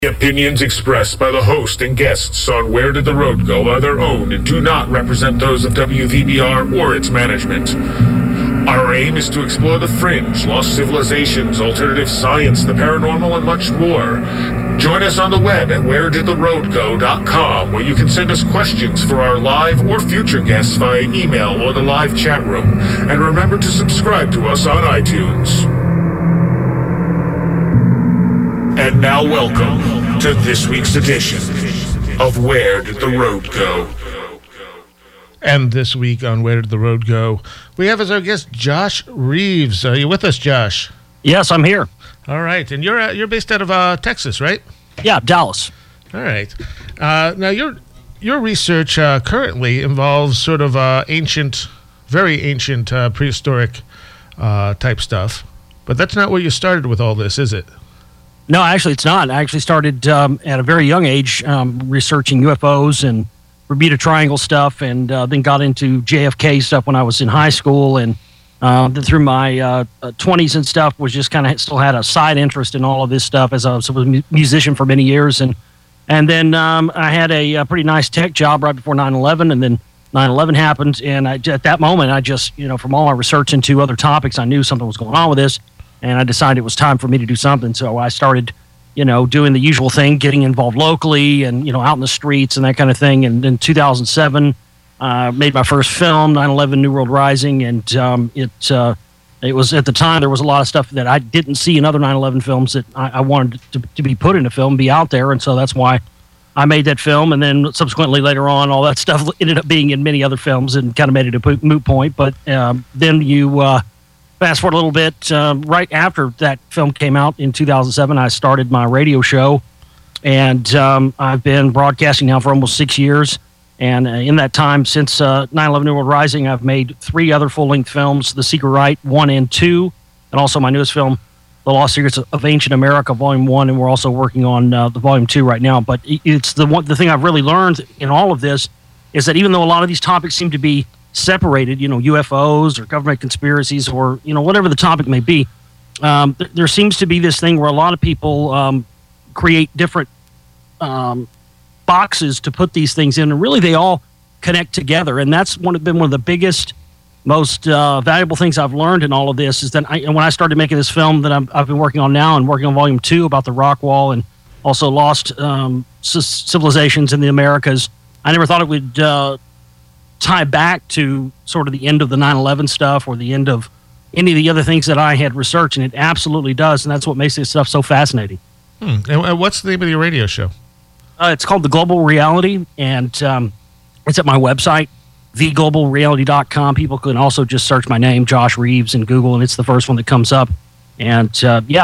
The opinions expressed by the host and guests on Where Did the Road Go are their own and do not represent those of WVBR or its management. Our aim is to explore the fringe, lost civilizations, alternative science, the paranormal, and much more. Join us on the web at wheredidtheroadgo.com, where you can send us questions for our live or future guests via email or the live chat room. And remember to subscribe to us on iTunes. And now welcome to this week's edition of Where Did the Road Go? And this week on Where Did the Road Go, we have as our guest Josh Reeves. Are you with us, Josh? Yes, I'm here. All right, and you're based out of Texas, right? Yeah, Dallas. All right. Now your research currently involves sort of ancient, very ancient, prehistoric type stuff, but that's not where you started with all this, is it? No, actually, it's not. I actually started at a very young age researching UFOs and Bermuda Triangle stuff, and then got into JFK stuff when I was in high school, and through my 20s and stuff was just kind of still had a side interest in all of this stuff as I was a musician for many years, and then I had a pretty nice tech job right before 9/11, and then 9/11 happened, and at that moment I just, from all my research into other topics, I knew something was going on with this. And I decided it was time for me to do something. So I started, doing the usual thing, getting involved locally and, out in the streets and that kind of thing. And in 2007, made my first film, 9/11 New World Rising. And it was, at the time, there was a lot of stuff that I didn't see in other 9/11 films that I wanted to be put in a film, be out there. And so that's why I made that film. And then subsequently later on, all that stuff ended up being in many other films and kind of made it a moot point. But then you... Fast forward a little bit, right after that film came out in 2007, I started my radio show, and I've been broadcasting now for almost 6 years. And in that time, since 9/11 New World Rising, I've made 3 other full-length films, The Secret Right 1 and 2, and also my newest film, The Lost Secrets of Ancient America, Volume 1, and we're also working on the Volume 2 right now. But it's the thing I've really learned in all of this is that even though a lot of these topics seem to be separated, UFOs or government conspiracies or, whatever the topic may be, there seems to be this thing where a lot of people create different boxes to put these things in, and really they all connect together. And that's been one of the biggest, most valuable things I've learned in all of this is that when I started making this film that I've been working on now and working on Volume 2 about the rock wall and also lost civilizations in the Americas, I never thought it would tie back to sort of the end of the 9/11 stuff or the end of any of the other things that I had researched, and it absolutely does, and that's what makes this stuff so fascinating. And what's the name of your radio show? It's called The Global Reality, and it's at my website, theglobalreality.com. People can also just search my name, Josh Reeves, in Google, and it's the first one that comes up. And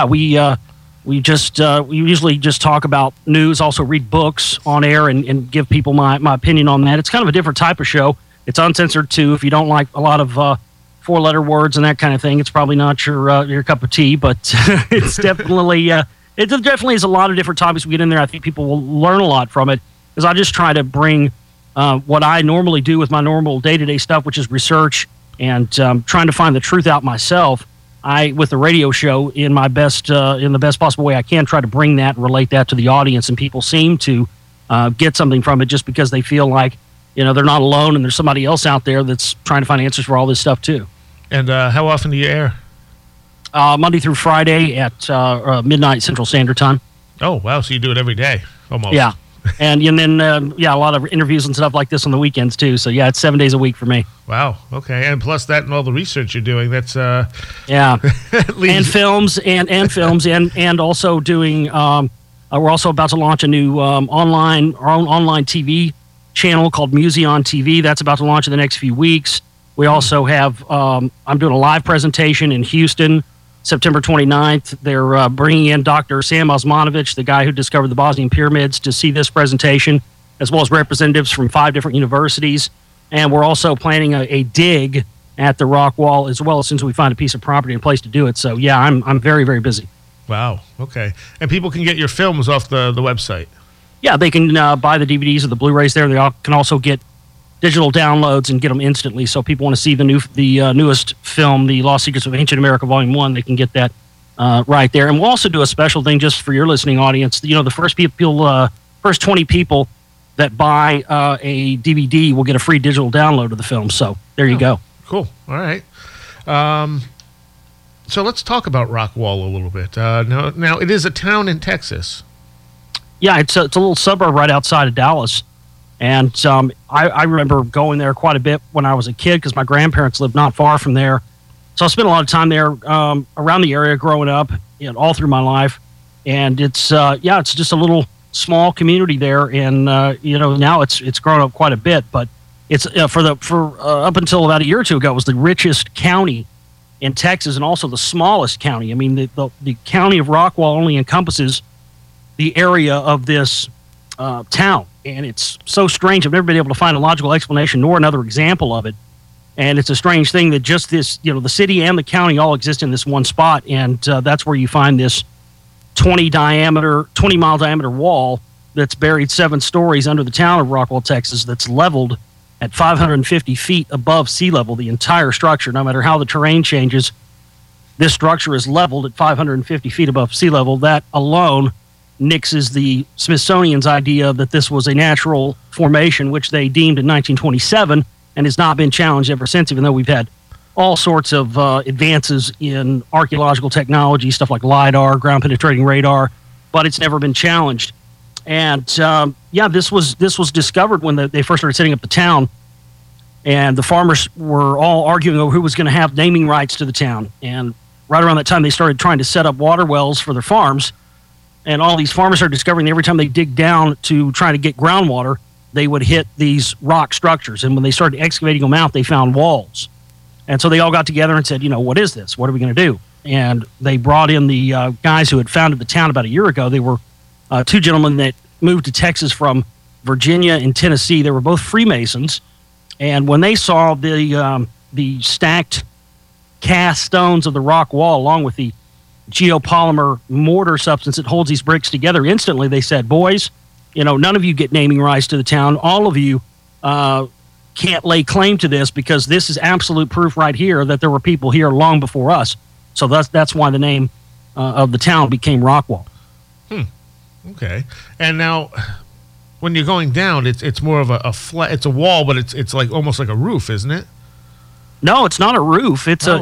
we usually just talk about news, also read books on air and give people my opinion on that. It's kind of a different type of show. It's uncensored too. If you don't like a lot of 4-letter words and that kind of thing, it's probably not your cup of tea. But it's definitely it definitely is a lot of different topics we get in there. I think people will learn a lot from it because I just try to bring what I normally do with my normal day-to-day stuff, which is research and trying to find the truth out myself. With the radio show, in the best possible way I can, try to bring that and relate that to the audience, and people seem to get something from it just because they feel like they're not alone and there's somebody else out there that's trying to find answers for all this stuff too. And how often do you air? Monday through Friday at midnight Central Standard Time. Oh wow! So you do it every day, almost. Yeah, and then a lot of interviews and stuff like this on the weekends too. So yeah, it's 7 days a week for me. Wow. Okay, and plus that and all the research you're doing, that's yeah, and films and also doing. We're also about to launch a new online TV channel called Museon TV. That's about to launch in the next few weeks. We also have I'm doing a live presentation in Houston, September 29th. They're bringing in Dr. Sam Osmanovich, the guy who discovered the Bosnian pyramids, to see this presentation, as well as representatives from 5 different universities. And we're also planning a dig at the rock wall as well as soon as we find a piece of property and place to do it. So, yeah, I'm very, very busy. Wow. Okay. And people can get your films off the website? Yeah, they can buy the DVDs or the Blu-rays there. They can also get digital downloads and get them instantly. So people want to see the newest film, The Lost Secrets of Ancient America Volume 1, they can get that right there. And we'll also do a special thing just for your listening audience. You know, the first 20 people that buy a DVD will get a free digital download of the film. So there you go. Cool. All right. So let's talk about Rockwall a little bit. Now it is a town in Texas. Yeah, it's a little suburb right outside of Dallas. And I remember going there quite a bit when I was a kid because my grandparents lived not far from there. So I spent a lot of time there around the area growing up, all through my life. And it's just a little small community there. And now it's grown up quite a bit. But it's up until about a year or two ago, it was the richest county in Texas and also the smallest county. I mean, the county of Rockwall only encompasses the area of this town. And it's so strange. I've never been able to find a logical explanation nor another example of it. And it's a strange thing that just this, the city and the county all exist in this one spot. And that's where you find this 20-mile diameter wall that's buried 7 stories under the town of Rockwall, Texas, that's leveled at 550 feet above sea level, the entire structure. No matter how the terrain changes, this structure is leveled at 550 feet above sea level. That alone nixes the Smithsonian's idea that this was a natural formation, which they deemed in 1927 and has not been challenged ever since, even though we've had all sorts of advances in archaeological technology, stuff like LIDAR, ground-penetrating radar, but it's never been challenged. And, this was discovered when they first started setting up the town, and the farmers were all arguing over who was going to have naming rights to the town. And right around that time, they started trying to set up water wells for their farms. And all these farmers are discovering that every time they dig down to try to get groundwater, they would hit these rock structures. And when they started excavating them out, they found walls. And so they all got together and said, what is this? What are we going to do? And they brought in the guys who had founded the town about a year ago. They were 2 gentlemen that moved to Texas from Virginia and Tennessee. They were both Freemasons. And when they saw the stacked cast stones of the rock wall, along with the geopolymer mortar substance that holds these bricks together, instantly they said, boys, none of you get naming rights to the town. All of you can't lay claim to this because this is absolute proof right here that there were people here long before us. So that's why the name of the town became Rockwall. Okay. And now, when you're going down, it's more of a flat. It's a wall, but it's like almost like a roof, isn't it? No, it's not a roof. The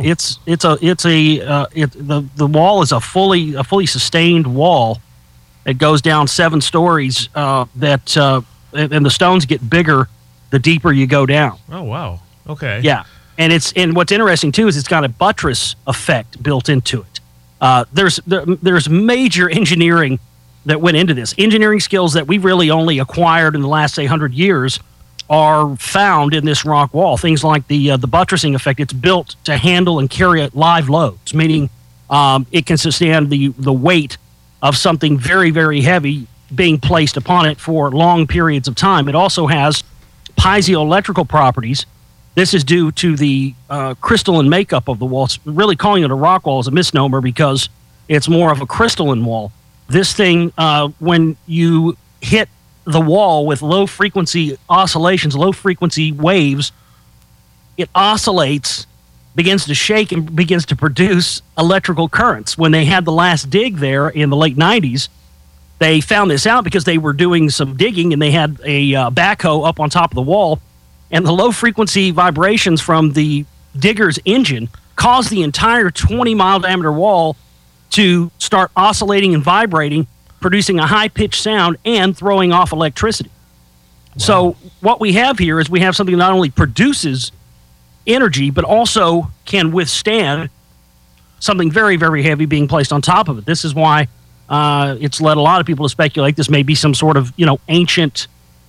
wall is a fully sustained wall. It goes down 7 stories. And the stones get bigger the deeper you go down. Oh wow! Okay. Yeah, and what's interesting too is it's got a buttress effect built into it. There's major engineering that went into this. Engineering skills that we've really only acquired in the last, say, 100 years are found in this rock wall. Things like the buttressing effect. It's built to handle and carry live loads, meaning it can sustain the weight of something very, very heavy being placed upon it for long periods of time. It also has piezoelectrical properties. This is due to the crystalline makeup of the wall. It's really calling it a rock wall is a misnomer because it's more of a crystalline wall. This thing, when you hit the wall with low-frequency oscillations, low-frequency waves, it oscillates, begins to shake, and begins to produce electrical currents. When they had the last dig there in the late 90s, they found this out because they were doing some digging, and they had a backhoe up on top of the wall, and the low-frequency vibrations from the digger's engine caused the entire 20-mile diameter wall to start oscillating and vibrating, producing a high-pitched sound and throwing off electricity. Wow. So what we have here is we have something that not only produces energy, but also can withstand something very, very heavy being placed on top of it. This is why it's led a lot of people to speculate this may be some sort of, ancient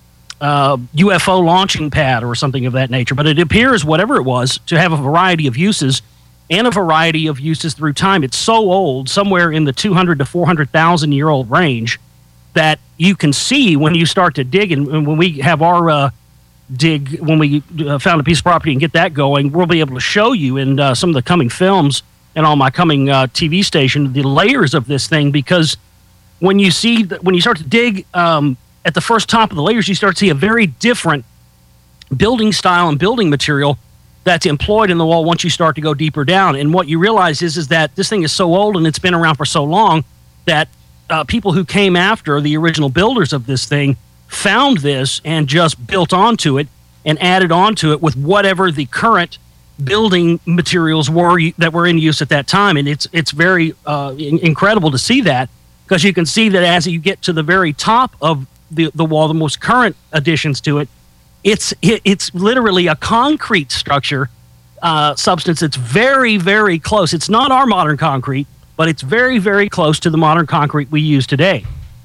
UFO launching pad or something of that nature. But it appears, whatever it was, to have a variety of uses and a variety of uses through time. It's so old, somewhere in the 200 to 400,000 year old range, that you can see when you start to dig. And when we have our dig, when we found a piece of property and get that going, we'll be able to show you in some of the coming films and on my coming TV station the layers of this thing. Because when you start to dig at the first top of the layers, you start to see a very different building style and building material that's employed in the wall once you start to go deeper down. And what you realize is that this thing is so old and it's been around for so long that people who came after the original builders of this thing found this and just built onto it and added onto it with whatever the current building materials were that were in use at that time. And it's very incredible to see that, because you can see that as you get to the very top of the wall, the most current additions to it, it's literally a concrete structure substance. It's very, very close. It's not our modern concrete, but it's very, very close to the modern concrete we use today.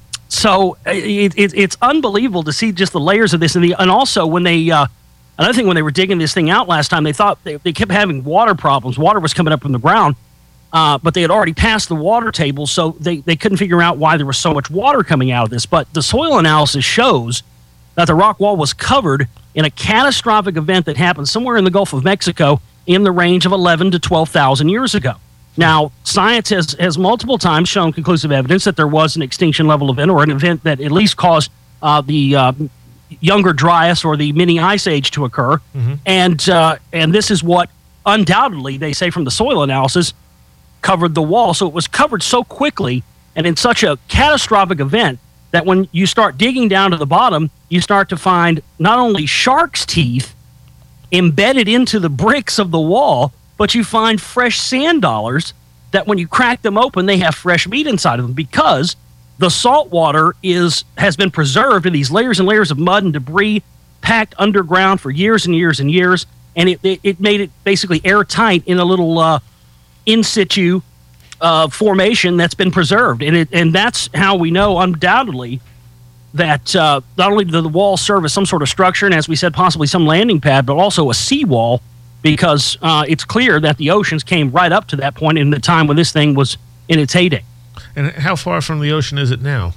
So it's unbelievable to see just the layers of this. And also when they, another thing, when they were digging this thing out last time, they thought they kept having water problems. Water was coming up from the ground, but they had already passed the water table, so they couldn't figure out why there was so much water coming out of this. But the soil analysis shows that the rock wall was covered in a catastrophic event that happened somewhere in the Gulf of Mexico in the range of 11 to 12,000 years ago. Now, science has multiple times shown conclusive evidence that there was an extinction level event, or an event that at least caused the Younger Dryas or the mini ice age to occur. Mm-hmm. And this is what undoubtedly, they say from the soil analysis, covered the wall. So it was covered so quickly and in such a catastrophic event that when you start digging down to the bottom, you start to find not only shark's teeth embedded into the bricks of the wall, but you find fresh sand dollars that when you crack them open, they have fresh meat inside of them, because the salt water has been preserved in these layers and layers of mud and debris packed underground for years and years and years, and it made it basically airtight in a little in situ formation that's been preserved. And that's how we know undoubtedly that not only did the wall serve as some sort of structure, and as we said, possibly some landing pad, but also a seawall, because it's clear that the oceans came right up to that point in the time when this thing was in its heyday. And how far from the ocean is it now?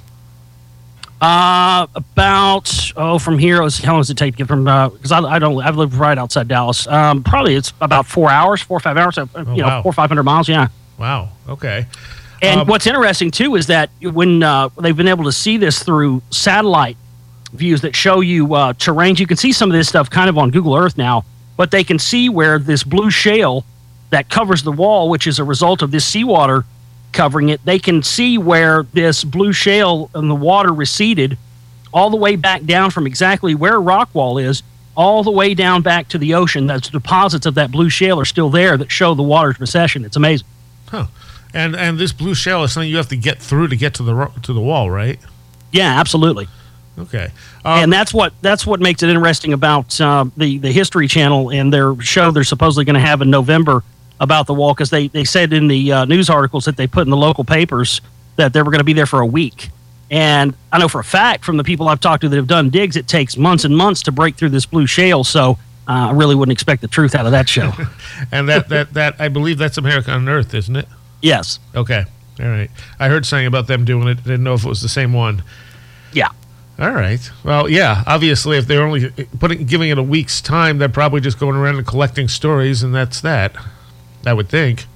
From here, how long does it take to get from, because I live right outside Dallas. Probably it's about 4 hours, 4 or 5 hours, 400 or 500 miles, yeah. Wow, okay. And what's interesting, too, is that when they've been able to see this through satellite views that show you terrains, you can see some of this stuff kind of on Google Earth now, but they can see where this blue shale that covers the wall, which is a result of this seawater covering it, they can see where this blue shale and the water receded all the way back down from exactly where Rockwall is, all the way down back to the ocean. Those deposits of that blue shale are still there that show the water's recession. It's amazing. Huh. And this blue shale is something you have to get through to get to the wall, right? Yeah, absolutely. Okay. And that's what makes it interesting about the History Channel and their show they're supposedly going to have in November about the wall, because they said in the news articles that they put in the local papers that they were going to be there for a week. And I know for a fact from the people I've talked to that have done digs, it takes months and months to break through this blue shale. So I really wouldn't expect the truth out of that show. And that I believe that's America Unearthed, isn't it? Yes. Okay. All right. I heard something about them doing it. Didn't know if it was the same one. Yeah. All right. Well, yeah. Obviously, if they're only giving it a week's time, they're probably just going around and collecting stories, and that's that. I would think.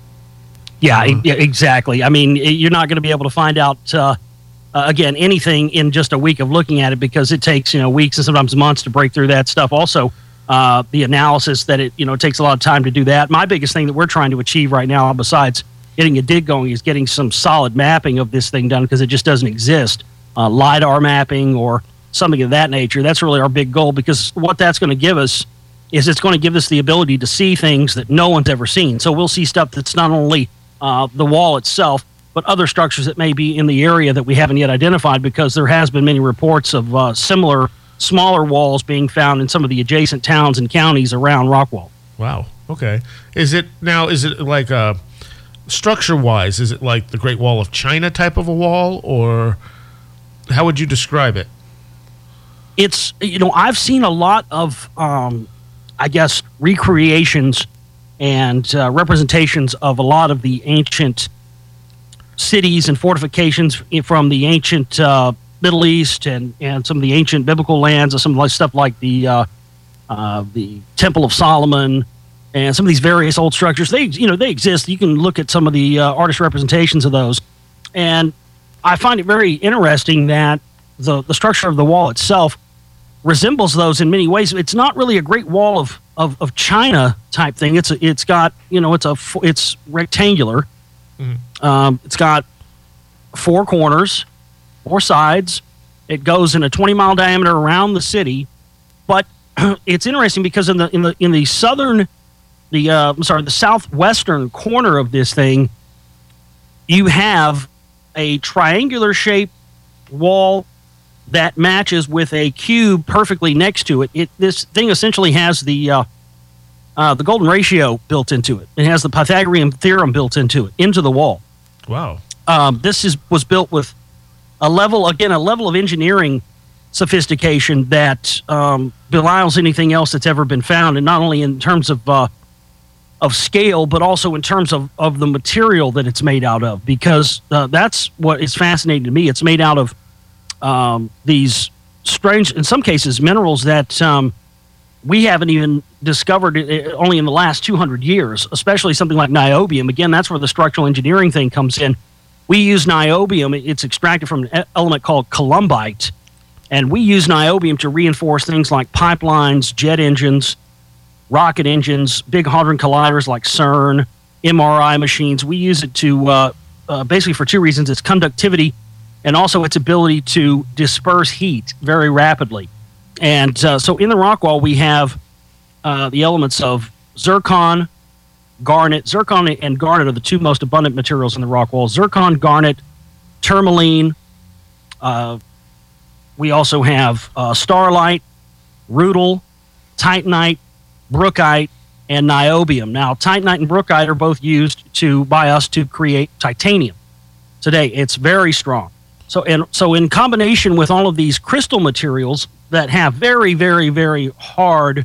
Yeah, exactly. I mean, you're not going to be able to find out again anything in just a week of looking at it, because it takes weeks and sometimes months to break through that stuff. Also, the analysis that it takes a lot of time to do that. My biggest thing that we're trying to achieve right now, besides getting a dig going, is getting some solid mapping of this thing done, because it just doesn't exist. LiDAR mapping or something of that nature. That's really our big goal, because what that's going to give us is it's going to give us the ability to see things that no one's ever seen. So we'll see stuff that's not only the wall itself, but other structures that may be in the area that we haven't yet identified, because there has been many reports of similar smaller walls being found in some of the adjacent towns and counties around Rockwall. Wow. Okay. Is it like structure-wise, is it like the Great Wall of China type of a wall, or how would you describe it? It's, I've seen a lot of, recreations and representations of a lot of the ancient cities and fortifications from the ancient Middle East and some of the ancient biblical lands, and some stuff like the Temple of Solomon and some of these various old structures. They exist. You can look at some of the artist representations of those, and I find it very interesting that the structure of the wall itself resembles those in many ways. It's not really a great wall of China type thing. It's got, it's rectangular. It's got 4 corners, 4 sides. It goes in a 20-mile diameter around the city. But it's interesting because in the southwestern corner of this thing, you have a triangular shaped wall that matches with a cube perfectly next to it. This thing essentially has the golden ratio built into it. It has the Pythagorean theorem built into the wall. Wow. This was built with a level of engineering sophistication that belies anything else that's ever been found, and not only in terms of scale, but also in terms of the material that it's made out of, because that's what is fascinating to me. It's made out of these strange, in some cases, minerals that we haven't even discovered only in the last 200 years, especially something like niobium. Again, that's where the structural engineering thing comes in. We use niobium. It's extracted from an element called columbite, and we use niobium to reinforce things like pipelines, jet engines, rocket engines, big hadron colliders like CERN, MRI machines. We use it to basically for 2 reasons: its conductivity, and also its ability to disperse heat very rapidly. And so in the rock wall, we have the elements of zircon, garnet. Zircon and garnet are the 2 most abundant materials in the rock wall. Zircon, garnet, tourmaline. We also have starlite, rutile, titanite, brookite, and niobium. Now, titanite and brookite are both used by us to create titanium. Today, it's very strong. So in combination with all of these crystal materials that have very, very, very hard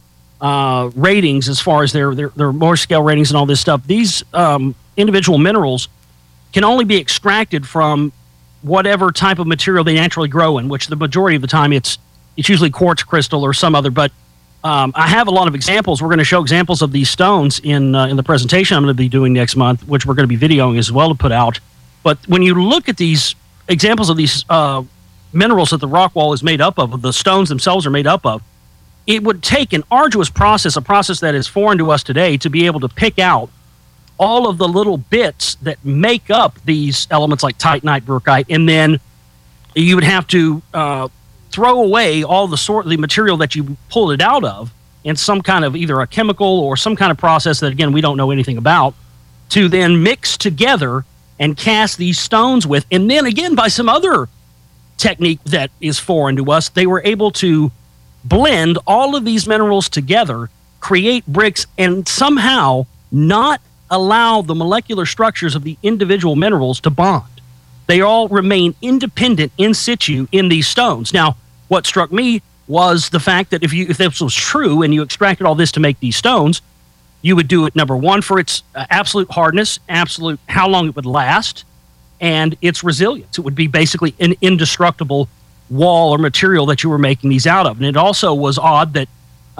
ratings as far as their Mohs scale ratings and all this stuff, these individual minerals can only be extracted from whatever type of material they naturally grow in, which the majority of the time it's usually quartz crystal or some other. But I have a lot of examples. We're going to show examples of these stones in the presentation I'm going to be doing next month, which we're going to be videoing as well to put out. But when you look at these examples of these minerals that the rock wall is made up of, the stones themselves are made up of, it would take an arduous process, a process that is foreign to us today, to be able to pick out all of the little bits that make up these elements like titanite, brookite, and then you would have to throw away all the material that you pulled it out of in some kind of either a chemical or some kind of process that, again, we don't know anything about, to then mix together and cast these stones with. And then, again, by some other technique that is foreign to us, they were able to blend all of these minerals together, create bricks, and somehow not allow the molecular structures of the individual minerals to bond. They all remain independent in situ in these stones. Now, what struck me was the fact that if this was true and you extracted all this to make these stones, you would do it, number one, for its absolute hardness, absolute how long it would last, and its resilience. It would be basically an indestructible wall or material that you were making these out of. And it also was odd that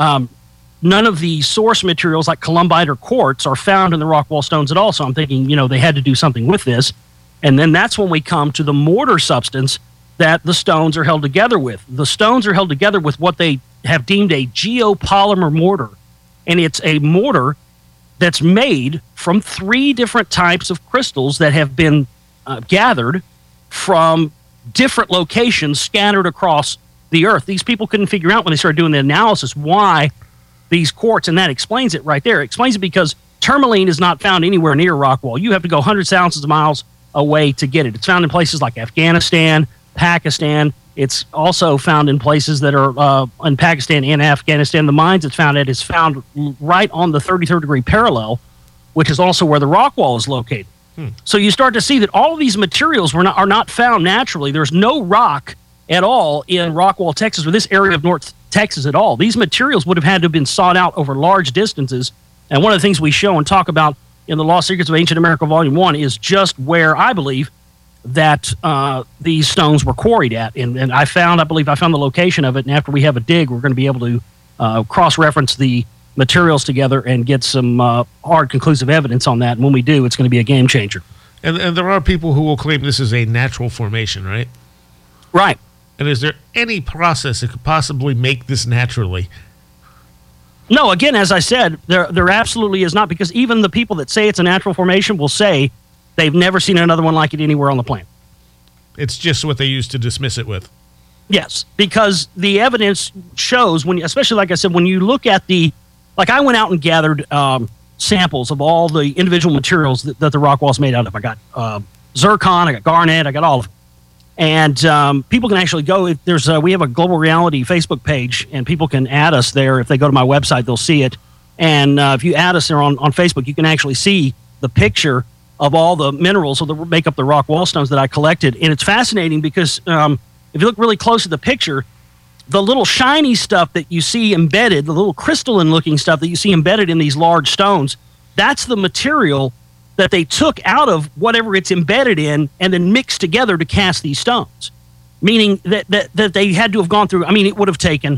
none of the source materials like columbite or quartz are found in the rock wall stones at all. So I'm thinking, they had to do something with this. And then that's when we come to the mortar substance that the stones are held together with. The stones are held together with what they have deemed a geopolymer mortar. And it's a mortar that's made from 3 different types of crystals that have been gathered from different locations scattered across the earth. These people couldn't figure out when they started doing the analysis why these quartz, and that explains it right there. It explains it because tourmaline is not found anywhere near rock wall. You have to go hundreds of thousands of miles away to get it. It's found in places like Afghanistan, Pakistan. It's also found in places that are in Pakistan and Afghanistan. The mines it's found at is found right on the 33rd degree parallel, which is also where the rock wall is located. So you start to see that all of these materials are not found naturally. There's no rock at all in Rockwall, Texas, or this area of North Texas at all. These materials would have had to have been sought out over large distances. And one of the things we show and talk about in the Lost Secrets of Ancient America Volume 1 is just where I believe that these stones were quarried at. And I believe I found the location of it. And after we have a dig, we're going to be able to cross-reference the materials together and get some hard, conclusive evidence on that. And when we do, it's going to be a game changer. And there are people who will claim this is a natural formation, right? Right. And is there any process that could possibly make this naturally? No, again, as I said, there absolutely is not, because even the people that say it's a natural formation will say they've never seen another one like it anywhere on the planet. It's just what they used to dismiss it with. Yes, because the evidence shows, especially like I said, when you look at I went out and gathered samples of all the individual materials that the rock wall is made out of. I got zircon, I got garnet, I got all of them. And people can actually go. We have a Global Reality Facebook page, and people can add us there. If they go to my website, they'll see it. And if you add us there on Facebook, you can actually see the picture of all the minerals that make up the rock wall stones that I collected. And it's fascinating because if you look really close at the picture, the little shiny stuff that you see embedded, the little crystalline-looking stuff that you see embedded in these large stones, that's the material that they took out of whatever it's embedded in and then mixed together to cast these stones. Meaning that they had to have gone through, it would have taken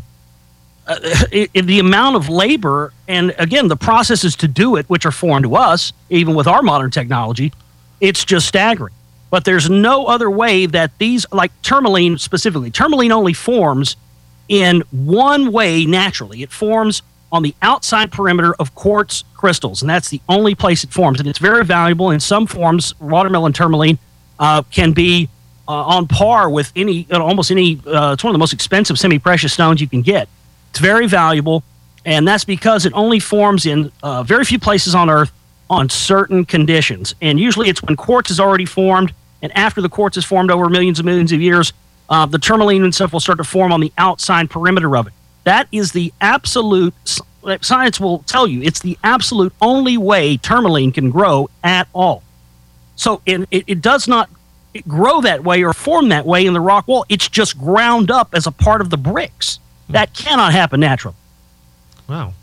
the amount of labor, and again, the processes to do it, which are foreign to us, even with our modern technology, it's just staggering. But there's no other way that these, like tourmaline specifically, tourmaline only forms in one way naturally. It forms on the outside perimeter of quartz crystals, and that's the only place it forms. And it's very valuable. In some forms, watermelon tourmaline can be on par with almost any. It's one of the most expensive semi-precious stones you can get. It's very valuable, and that's because it only forms in very few places on Earth on certain conditions. And usually it's when quartz is already formed, and after the quartz is formed over millions and millions of years, the tourmaline and stuff will start to form on the outside perimeter of it. That is the absolute, science will tell you, it's the absolute only way tourmaline can grow at all. So it does not grow that way or form that way in the rock wall. It's just ground up as a part of the bricks. That cannot happen naturally. Wow.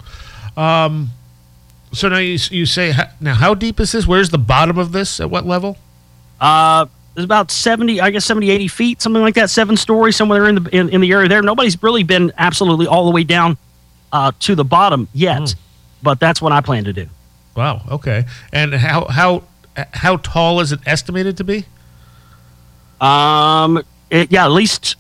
So now you say, now how deep is this? Where's the bottom of this? At what level? It's about 70, 80 feet, something like that, 7 stories, somewhere in the area there. Nobody's really been absolutely all the way down to the bottom yet, but that's what I plan to do. Wow. Okay. And how tall is it estimated to be? At least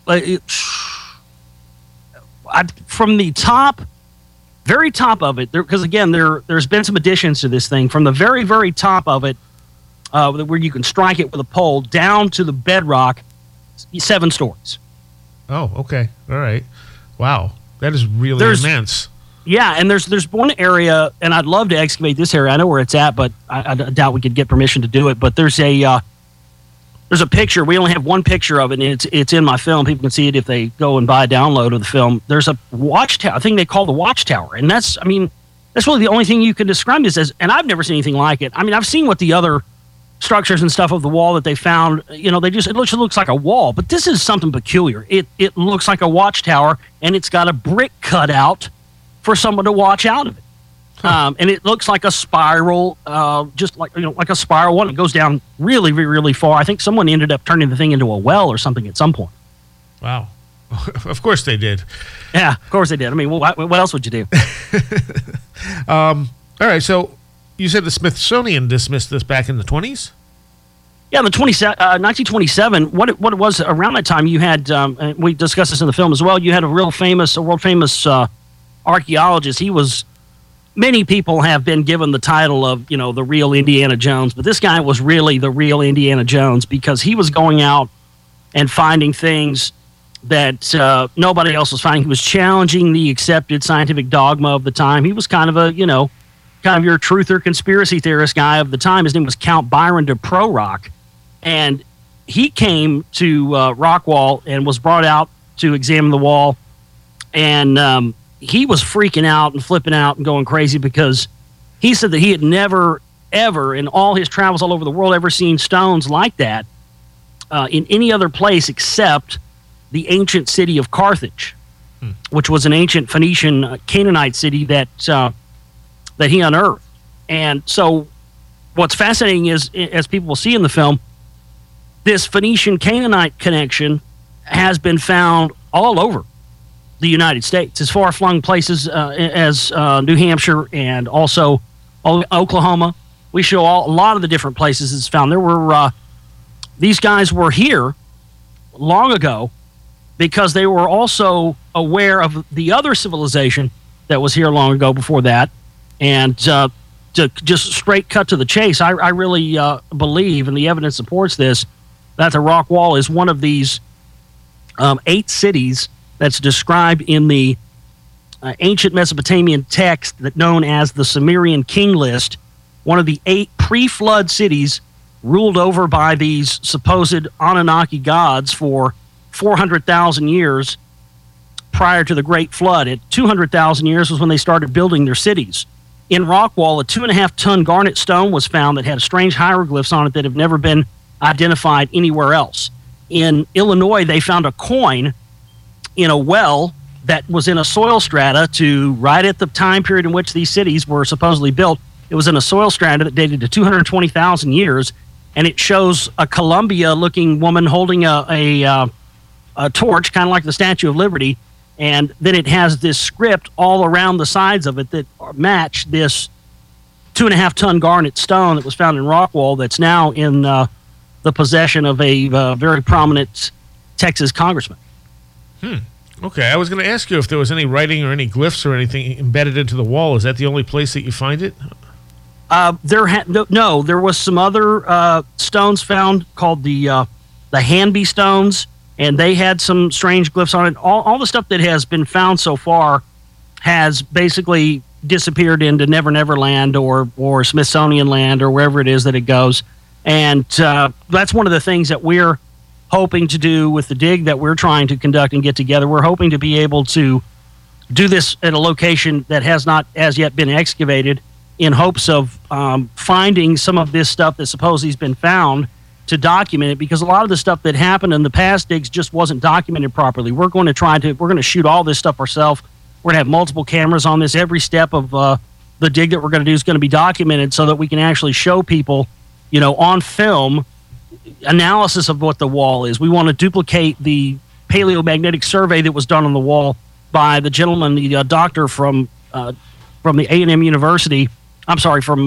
from the top, very top of it, because again, there's been some additions to this thing. From the very, very top of it, where you can strike it with a pole, down to the bedrock, 7 stories. Oh, okay. All right. Wow. That is really immense. Yeah, and there's one area, and I'd love to excavate this area. I know where it's at, but I doubt we could get permission to do it. But there's a picture. We only have one picture of it, and it's in my film. People can see it if they go and buy a download of the film. There's a watchtower, I think they call the watchtower, and that's really the only thing you can describe this as. And I've never seen anything like it. I've seen what the other structures and stuff of the wall that they found, it looks like a wall, but this is something peculiar. It looks like a watchtower, and it's got a brick cut out for someone to watch out of it. And it looks like a spiral, just like a spiral one. It goes down really, really, really far. I think someone ended up turning the thing into a well or something at some point. Wow. Of course they did. Yeah, of course they did. What else would you do? All right, so you said the Smithsonian dismissed this back in the 20s? Yeah, in the 1927, what it was around that time, you had, and we discussed this in the film as well, you had a world famous archaeologist. Many people have been given the title of, the real Indiana Jones, but this guy was really the real Indiana Jones because he was going out and finding things that nobody else was finding. He was challenging the accepted scientific dogma of the time. He was kind of your truther conspiracy theorist guy of the time. His name was Count Byron de Prorock, and he came to Rockwall and was brought out to examine the wall, and he was freaking out and flipping out and going crazy because he said that he had never, ever, in all his travels all over the world, ever seen stones like that in any other place except the ancient city of Carthage, which was an ancient Phoenician Canaanite city that he unearthed. And so what's fascinating is, as people will see in the film, this Phoenician Canaanite connection has been found all over the United States, as far-flung places as New Hampshire and also Oklahoma. We show a lot of the different places it's found. There were these guys were here long ago because they were also aware of the other civilization that was here long ago before that. And to just straight cut to the chase, I really believe, and the evidence supports this, that the rock wall is one of these 8 cities that's described in the ancient Mesopotamian text that known as the Sumerian King List, one of the 8 pre-flood cities ruled over by these supposed Anunnaki gods for 400,000 years prior to the Great Flood. At 200,000 years was when they started building their cities. In Rockwall, a 2.5-ton garnet stone was found that had strange hieroglyphs on it that have never been identified anywhere else. In Illinois, they found a coin in a well that was in a soil strata to right at the time period in which these cities were supposedly built. It was in a soil strata that dated to 220,000 years, and it shows a Columbia-looking woman holding a torch, kind of like the Statue of Liberty, and then it has this script all around the sides of it that match this 2.5-ton garnet stone that was found in Rockwall that's now in the possession of a very prominent Texas congressman. Okay, I was going to ask you if there was any writing or any glyphs or anything embedded into the wall. Is that the only place that you find it? No, there was some other stones found called the Hanby stones, and they had some strange glyphs on it. All the stuff that has been found so far has basically disappeared into Never Never Land or Smithsonian Land or wherever it is that it goes. And that's one of the things that we're hoping to do with the dig that we're trying to conduct and get together. We're hoping to be able to do this at a location that has not as yet been excavated, in hopes of finding some of this stuff that supposedly has been found to document it, because a lot of the stuff that happened in the past digs just wasn't documented properly. We're going to shoot all this stuff ourselves. We're going to have multiple cameras on this. Every step of the dig that we're going to do is going to be documented so that we can actually show people, on film, analysis of what the wall is. We want to duplicate the paleomagnetic survey that was done on the wall by the gentleman, the doctor from the A&M University. I'm sorry, from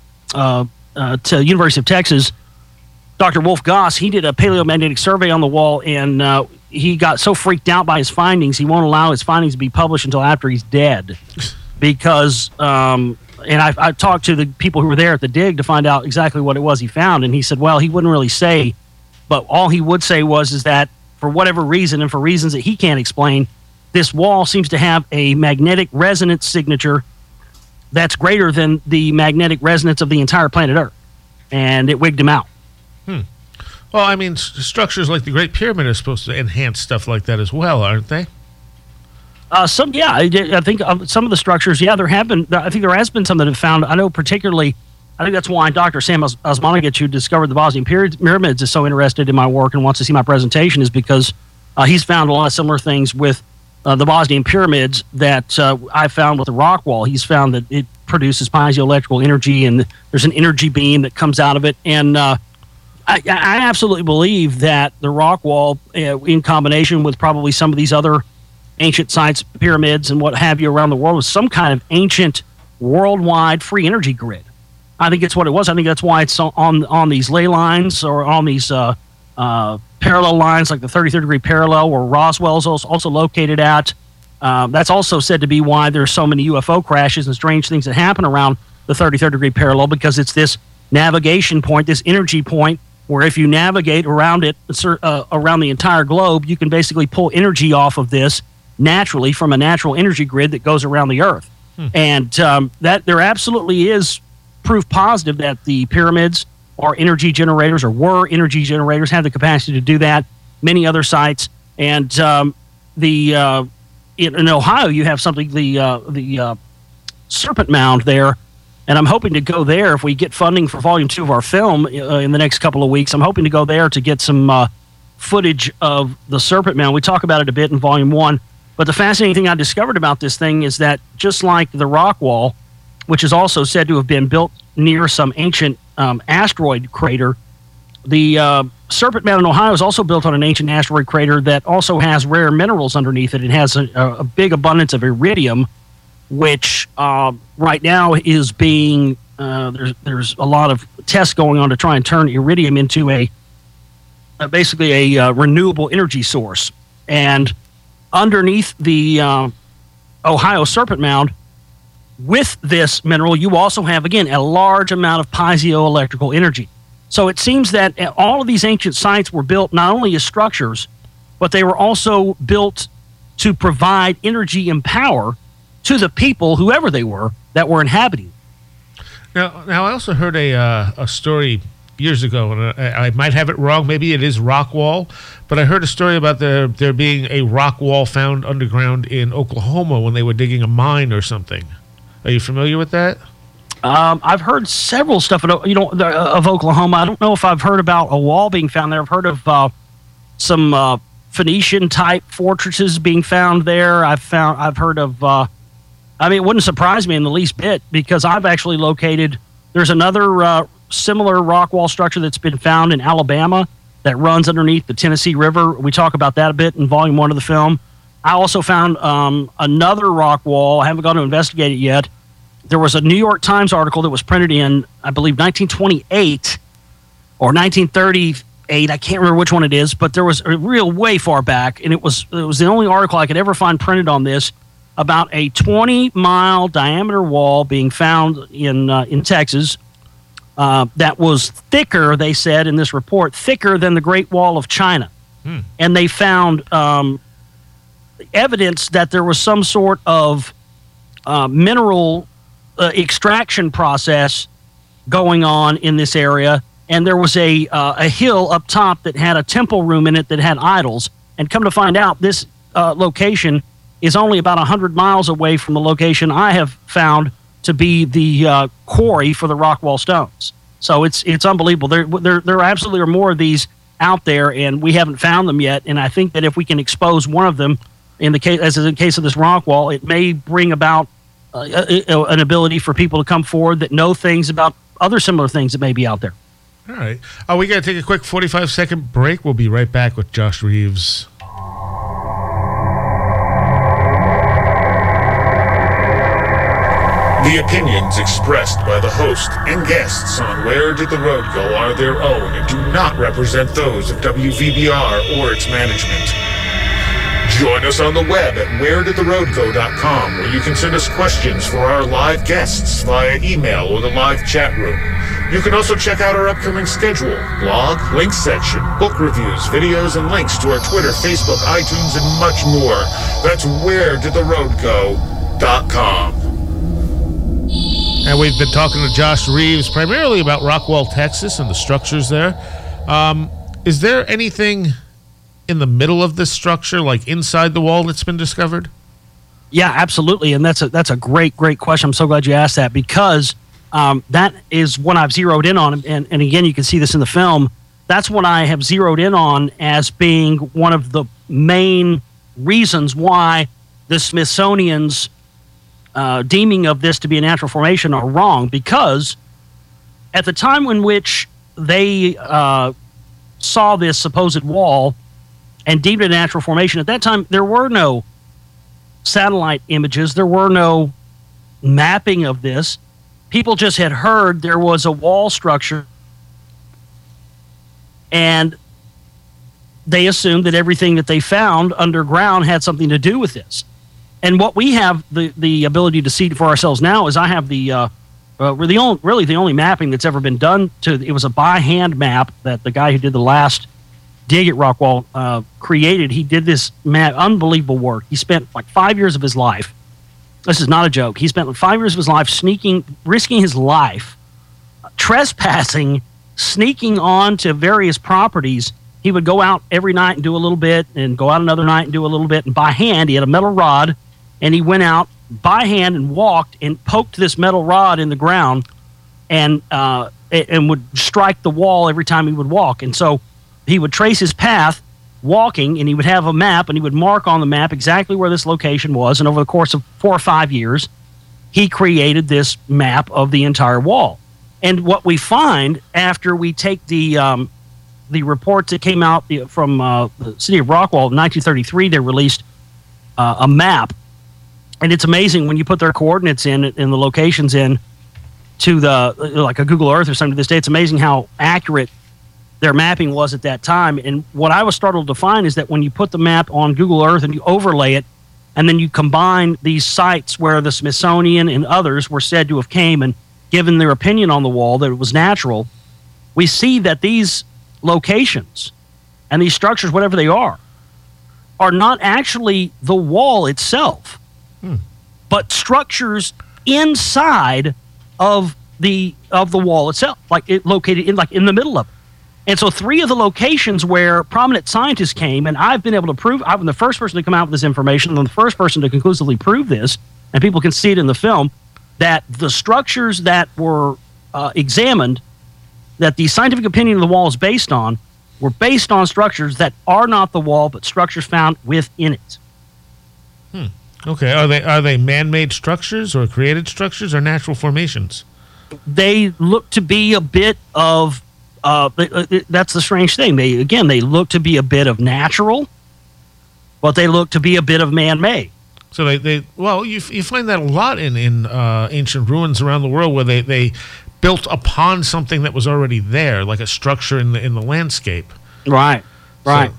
to University of Texas, Dr. Wolf Goss. He did a paleomagnetic survey on the wall, and he got so freaked out by his findings, he won't allow his findings to be published until after he's dead. Because, and I talked to the people who were there at the dig to find out exactly what it was he found, and he said, well, he wouldn't really say, but all he would say is that for whatever reason, and for reasons that he can't explain, this wall seems to have a magnetic resonance signature that's greater than the magnetic resonance of the entire planet Earth. And it wigged him out. Well, I mean, structures like the Great Pyramid are supposed to enhance stuff like that as well, aren't they? I think some of the structures, there have been. I think there has been some that have found. I know particularly, I think that's why Dr. Sam Osmanagich, who discovered the Bosnian pyramids, is so interested in my work and wants to see my presentation, is because he's found a lot of similar things with the Bosnian pyramids that I found with the rock wall. He's found that it produces piezoelectrical energy, and there's an energy beam that comes out of it. And I absolutely believe that the rock wall, in combination with probably some of these other ancient sites, pyramids, and what have you around the world, was some kind of ancient worldwide free energy grid. I think it's what it was. I think that's why it's on these ley lines or on these parallel lines, like the 33rd degree parallel, where Roswell is also located at. That's also said to be why there's so many UFO crashes and strange things that happen around the 33rd degree parallel, because it's this navigation point, this energy point, where if you navigate around it, around the entire globe, you can basically pull energy off of this naturally from a natural energy grid that goes around the Earth. And that there absolutely is proof positive that the pyramids are energy generators, or were energy generators, have the capacity to do that. Many other sites. And in Ohio, you have something, the Serpent Mound there. And I'm hoping to go there if we get funding for Volume 2 of our film in the next couple of weeks. I'm hoping to go there to get some footage of the Serpent Mound. We talk about it a bit in Volume 1. But the fascinating thing I discovered about this thing is that just like the rock wall, which is also said to have been built near some ancient asteroid crater, the Serpent Mound in Ohio is also built on an ancient asteroid crater that also has rare minerals underneath it. It has a big abundance of iridium, which right now is being there's a lot of tests going on to try and turn iridium into basically a renewable energy source. And underneath the Ohio Serpent Mound, with this mineral, you also have, again, a large amount of piezoelectrical energy. So it seems that all of these ancient sites were built not only as structures, but they were also built to provide energy and power to the people, whoever they were, that were inhabiting. Now I also heard a story years ago, and I might have it wrong. Maybe it is rock wall, but I heard a story about there being a rock wall found underground in Oklahoma when they were digging a mine or something. Are you familiar with that? I've heard several stuff, of Oklahoma. I don't know if I've heard about a wall being found there. I've heard of some Phoenician-type fortresses being found there. I've heard of. It wouldn't surprise me in the least bit, because I've actually located. There's another similar rock wall structure that's been found in Alabama that runs underneath the Tennessee River. We talk about that a bit in Volume 1 of the film. I also found another rock wall. I haven't gone to investigate it yet. There was a New York Times article that was printed in, I believe, 1928 or 1938. I can't remember which one it is, but there was a real way far back, and it was the only article I could ever find printed on this, about a 20-mile diameter wall being found in Texas. That was thicker, they said in this report, thicker than the Great Wall of China. And they found evidence that there was some sort of mineral extraction process going on in this area. And there was a hill up top that had a temple room in it that had idols. And come to find out, this location is only about 100 miles away from the location I have found to be the quarry for the Rockwall stones. So it's unbelievable. There absolutely are more of these out there, and we haven't found them yet. And I think that if we can expose one of them, in the case of this Rockwall, it may bring about an ability for people to come forward that know things about other similar things that may be out there. All right. We got to take a quick 45-second break. We'll be right back with Josh Reeves. The opinions expressed by the host and guests on Where Did the Road Go are their own and do not represent those of WVBR or its management. Join us on the web at wheredidtheroadgo.com, where you can send us questions for our live guests via email or the live chat room. You can also check out our upcoming schedule, blog, link section, book reviews, videos, and links to our Twitter, Facebook, iTunes, and much more. That's wheredidtheroadgo.com. And we've been talking to Josh Reeves primarily about Rockwall, Texas, and the structures there. Is there anything in the middle of this structure, like inside the wall, that's been discovered? Yeah, absolutely, and that's a great question. I'm so glad you asked that, because that is what I've zeroed in on, and again, you can see this in the film. That's what I have zeroed in on as being one of the main reasons why the Smithsonian's deeming of this to be a natural formation are wrong, because at the time in which they saw this supposed wall and deemed it a natural formation, at that time there were no satellite images, there were no mapping of this. People just had heard there was a wall structure, and they assumed that everything that they found underground had something to do with this. And what we have the ability to see for ourselves now is I have the only mapping that's ever been done it was a by hand map that the guy who did the last dig at Rockwall created. He did this map, unbelievable work. He spent like 5 years of his life. This is not a joke. He spent like 5 years of his life risking his life, trespassing, sneaking on to various properties. He would go out every night and do a little bit, and go out another night and do a little bit. And by hand, he had a metal rod, and he went out by hand and walked and poked this metal rod in the ground, and would strike the wall every time he would walk. And so he would trace his path walking, and he would have a map, and he would mark on the map exactly where this location was. And over the course of 4 or 5 years, he created this map of the entire wall. And what we find after we take the reports that came out from the city of Rockwall in 1933, they released a map. And it's amazing when you put their coordinates in and the locations in to like a Google Earth or something to this day. It's amazing how accurate their mapping was at that time. And what I was startled to find is that when you put the map on Google Earth and you overlay it and then you combine these sites where the Smithsonian and others were said to have came and given their opinion on the wall that it was natural, we see that these locations and these structures, whatever they are not actually the wall itself, but structures inside of the wall itself, like it located in the middle of it. And so 3 of the locations where prominent scientists came, and I've been able to prove, I've been the first person to come out with this information, and the first person to conclusively prove this, and people can see it in the film, that the structures that were examined, that the scientific opinion of the wall is based on, were based on structures that are not the wall, but structures found within it. Okay, are they man-made structures or created structures or natural formations? They look to be a bit of that's the strange thing. They look to be a bit of natural, but they look to be a bit of man-made. So you find that a lot in ancient ruins around the world where they built upon something that was already there, like a structure in the landscape. Right. But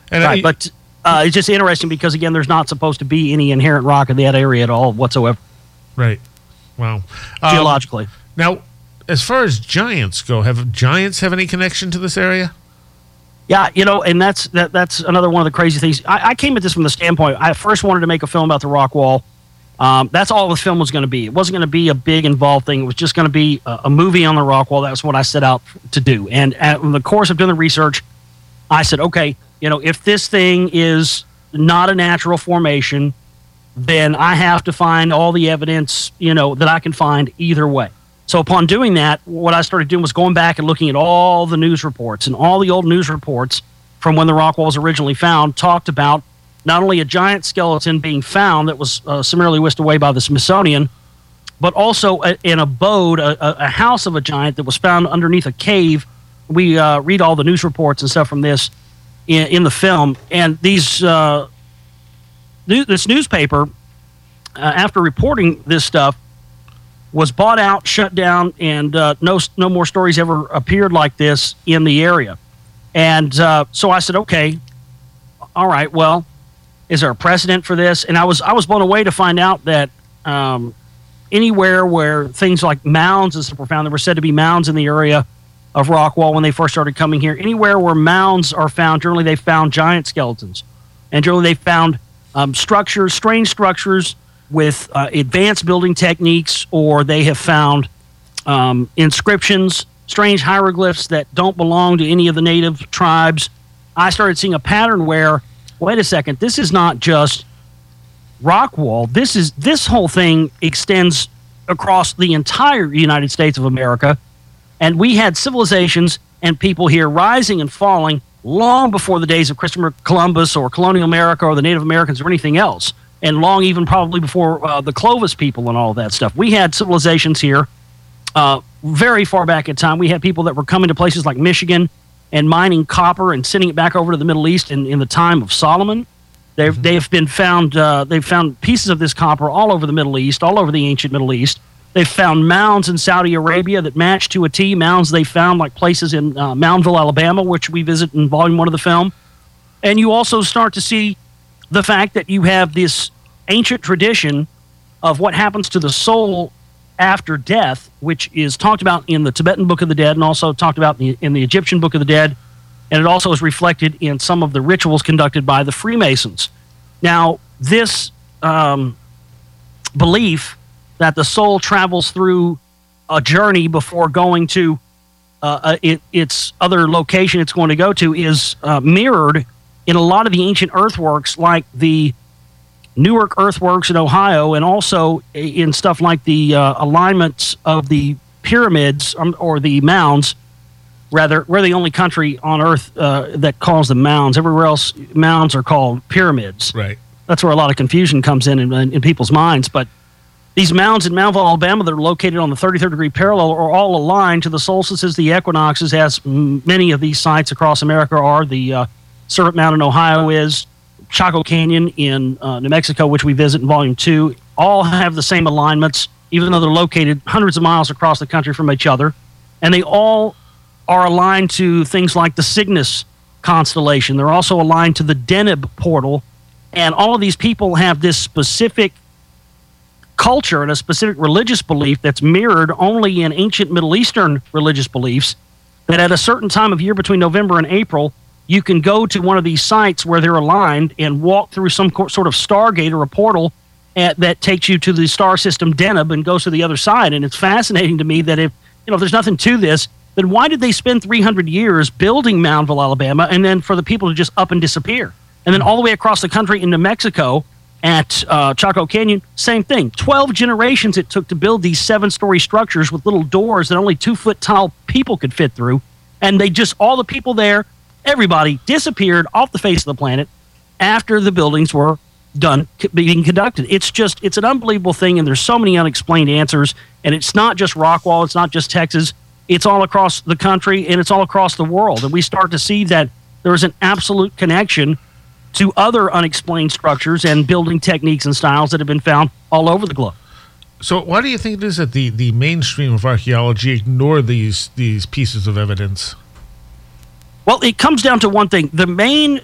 it's just interesting because, again, there's not supposed to be any inherent rock in that area at all whatsoever. Right. Wow. Geologically. Now, as far as giants go, have giants have any connection to this area? Yeah, and that's another one of the crazy things. I came at this from the standpoint, I first wanted to make a film about the rock wall. That's all the film was going to be. It wasn't going to be a big involved thing. It was just going to be a movie on the rock wall. That's what I set out to do. And in the course of doing the research, I said, okay, if this thing is not a natural formation, then I have to find all the evidence, that I can find either way. So upon doing that, what I started doing was going back and looking at all the news reports, and all the old news reports from when the rock wall was originally found talked about not only a giant skeleton being found that was summarily whisked away by the Smithsonian, but also an abode, a house of a giant that was found underneath a cave. We read all the news reports and stuff from this in the film. And this newspaper, after reporting this stuff, was bought out, shut down, and no more stories ever appeared like this in the area. And so I said, okay, all right, well, is there a precedent for this? And I was blown away to find out that anywhere where things like mounds and stuff were found, there were said to be mounds in the area of Rockwall when they first started coming here. Anywhere where mounds are found, generally they found giant skeletons. And generally they found structures, strange structures with advanced building techniques, or they have found inscriptions, strange hieroglyphs that don't belong to any of the native tribes. I started seeing a pattern where, wait a second, this is not just Rockwall. This whole thing extends across the entire United States of America, and we had civilizations and people here rising and falling long before the days of Christopher Columbus or colonial America or the Native Americans or anything else, and long even probably before the Clovis people and all of that stuff. We had civilizations here very far back in time. We had people that were coming to places like Michigan and mining copper and sending it back over to the Middle East in the time of Solomon. They've been found. They've found pieces of this copper all over the Middle East, all over the ancient Middle East. They've found mounds in Saudi Arabia that match to a T. Mounds they found like places in Moundville, Alabama, which we visit in Volume 1 of the film. And you also start to see the fact that you have this ancient tradition of what happens to the soul after death, which is talked about in the Tibetan Book of the Dead and also talked about in the Egyptian Book of the Dead. And it also is reflected in some of the rituals conducted by the Freemasons. Now, this belief that the soul travels through a journey before going to its other location it's going to go to is mirrored in a lot of the ancient earthworks, like the Newark earthworks in Ohio, and also in stuff like the alignments of the pyramids or the mounds. Rather, we're the only country on Earth that calls them mounds. Everywhere else, mounds are called pyramids. Right. That's where a lot of confusion comes in people's minds. But these mounds in Moundville, Alabama, that are located on the 33rd degree parallel are all aligned to the solstices, the equinoxes, as many of these sites across America are. The Serpent Mound in Ohio is, Chaco Canyon in New Mexico, which we visit in Volume 2, all have the same alignments, even though they're located hundreds of miles across the country from each other. And they all are aligned to things like the Cygnus constellation. They're also aligned to the Deneb portal And all of these people have this specific culture and a specific religious belief that's mirrored only in ancient Middle Eastern religious beliefs, that at a certain time of year between November and April, you can go to one of these sites where they're aligned and walk through some sort of stargate or a portal that takes you to the star system Deneb and goes to the other side. And it's fascinating to me that if there's nothing to this, then why did they spend 300 years building Moundville, Alabama, and then for the people to just up and disappear? And then all the way across the country into Mexico at Chaco Canyon, same thing. 12 generations it took to build these 7-story structures with little doors that only 2-foot tall people could fit through. And all the people there, everybody disappeared off the face of the planet after the buildings were done being conducted. It's an unbelievable thing, and there's so many unexplained answers. And it's not just Rockwall, it's not just Texas, it's all across the country, and it's all across the world. And we start to see that there is an absolute connection to other unexplained structures and building techniques and styles that have been found all over the globe. So why do you think it is that the mainstream of archaeology ignore these pieces of evidence? Well, it comes down to one thing. The main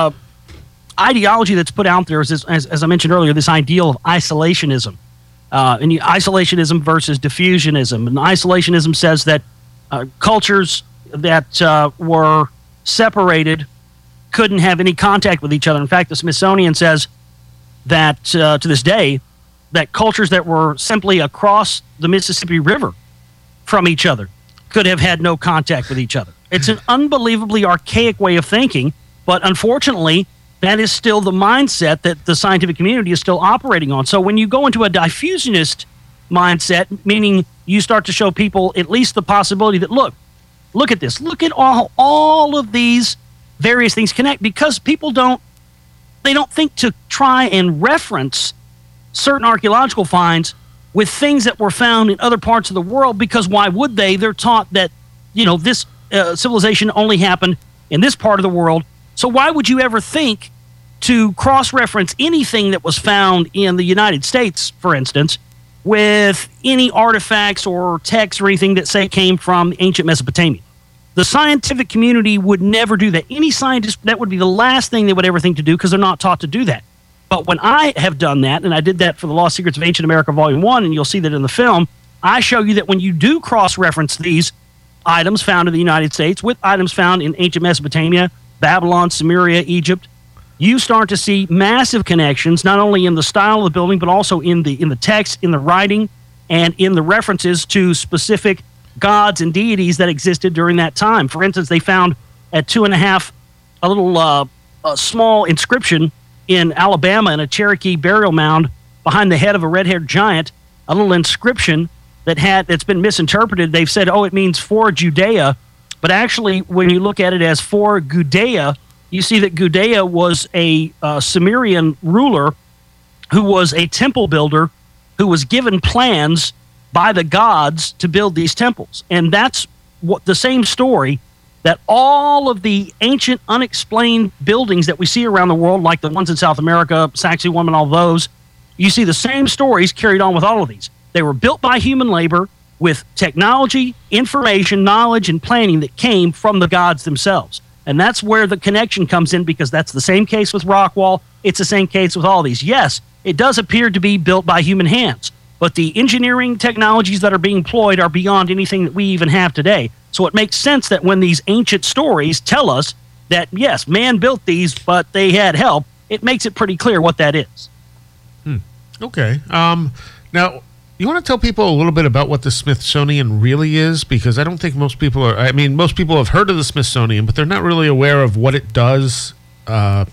ideology that's put out there is, this, as I mentioned earlier, this ideal of isolationism. And isolationism versus diffusionism. And isolationism says that cultures that were separated couldn't have any contact with each other. In fact, the Smithsonian says that to this day, that cultures that were simply across the Mississippi River from each other could have had no contact with each other. It's an unbelievably archaic way of thinking, but unfortunately, that is still the mindset that the scientific community is still operating on. So when you go into a diffusionist mindset, meaning you start to show people at least the possibility that, look at this, look at all of these various things connect, because people don't think to try and reference certain archaeological finds with things that were found in other parts of the world, because why would they? They're taught that, this civilization only happened in this part of the world. So why would you ever think to cross-reference anything that was found in the United States, for instance, with any artifacts or texts or anything that, say, came from ancient Mesopotamia? The scientific community would never do that. Any scientist, that would be the last thing they would ever think to do, because they're not taught to do that. But when I have done that, and I did that for the Lost Secrets of Ancient America Volume 1, and you'll see that in the film, I show you that when you do cross-reference these items found in the United States with items found in ancient Mesopotamia, Babylon, Sumeria, Egypt, you start to see massive connections, not only in the style of the building, but also in the text, in the writing, and in the references to specific gods and deities that existed during that time. For instance, they found at 2.5 a little small inscription in Alabama in a Cherokee burial mound behind the head of a red-haired giant, a little inscription that's been misinterpreted. They've said, it means for Judea, but actually when you look at it as for Gudea, you see that Gudea was a Sumerian ruler who was a temple builder who was given plans by the gods to build these temples. And that's what the same story that all of the ancient unexplained buildings that we see around the world, like the ones in South America, Sacsayhuaman, all those, you see the same stories carried on with all of these. They were built by human labor with technology, information, knowledge, and planning that came from the gods themselves. And that's where the connection comes in, because that's the same case with Rockwall. It's the same case with all these. Yes, it does appear to be built by human hands, but the engineering technologies that are being employed are beyond anything that we even have today. So it makes sense that when these ancient stories tell us that, yes, man built these, but they had help, it makes it pretty clear what that is. Okay. Now, you want to tell people a little bit about what the Smithsonian really is? Because I don't think most people are... most people have heard of the Smithsonian, but they're not really aware of what it does. I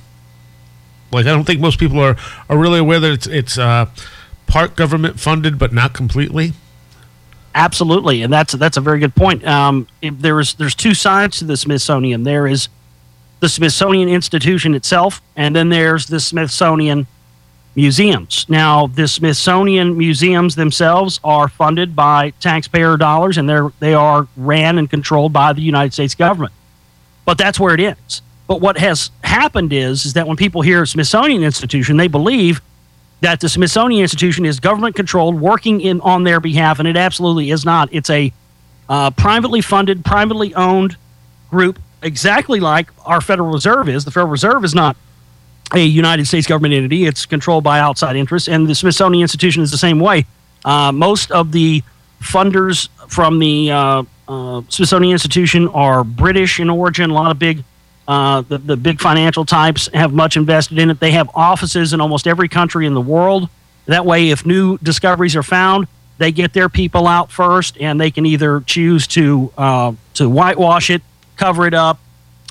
don't think most people are really aware that it's part government funded, but not completely. Absolutely, and that's a very good point. There's two sides to the Smithsonian. There is the Smithsonian Institution itself, and then there's the Smithsonian Museums. Now, the Smithsonian Museums themselves are funded by taxpayer dollars, and they are ran and controlled by the United States government. But that's where it ends. But what has happened is that when people hear Smithsonian Institution, they believe that the Smithsonian Institution is government-controlled, working on their behalf, and it absolutely is not. It's a privately funded, privately owned group, exactly like our Federal Reserve is. The Federal Reserve is not a United States government entity. It's controlled by outside interests, and the Smithsonian Institution is the same way. Most of the funders from the Smithsonian Institution are British in origin. A lot of the big financial types have much invested in it. They have offices in almost every country in the world. That way, if new discoveries are found, they get their people out first, and they can either choose to whitewash it, cover it up,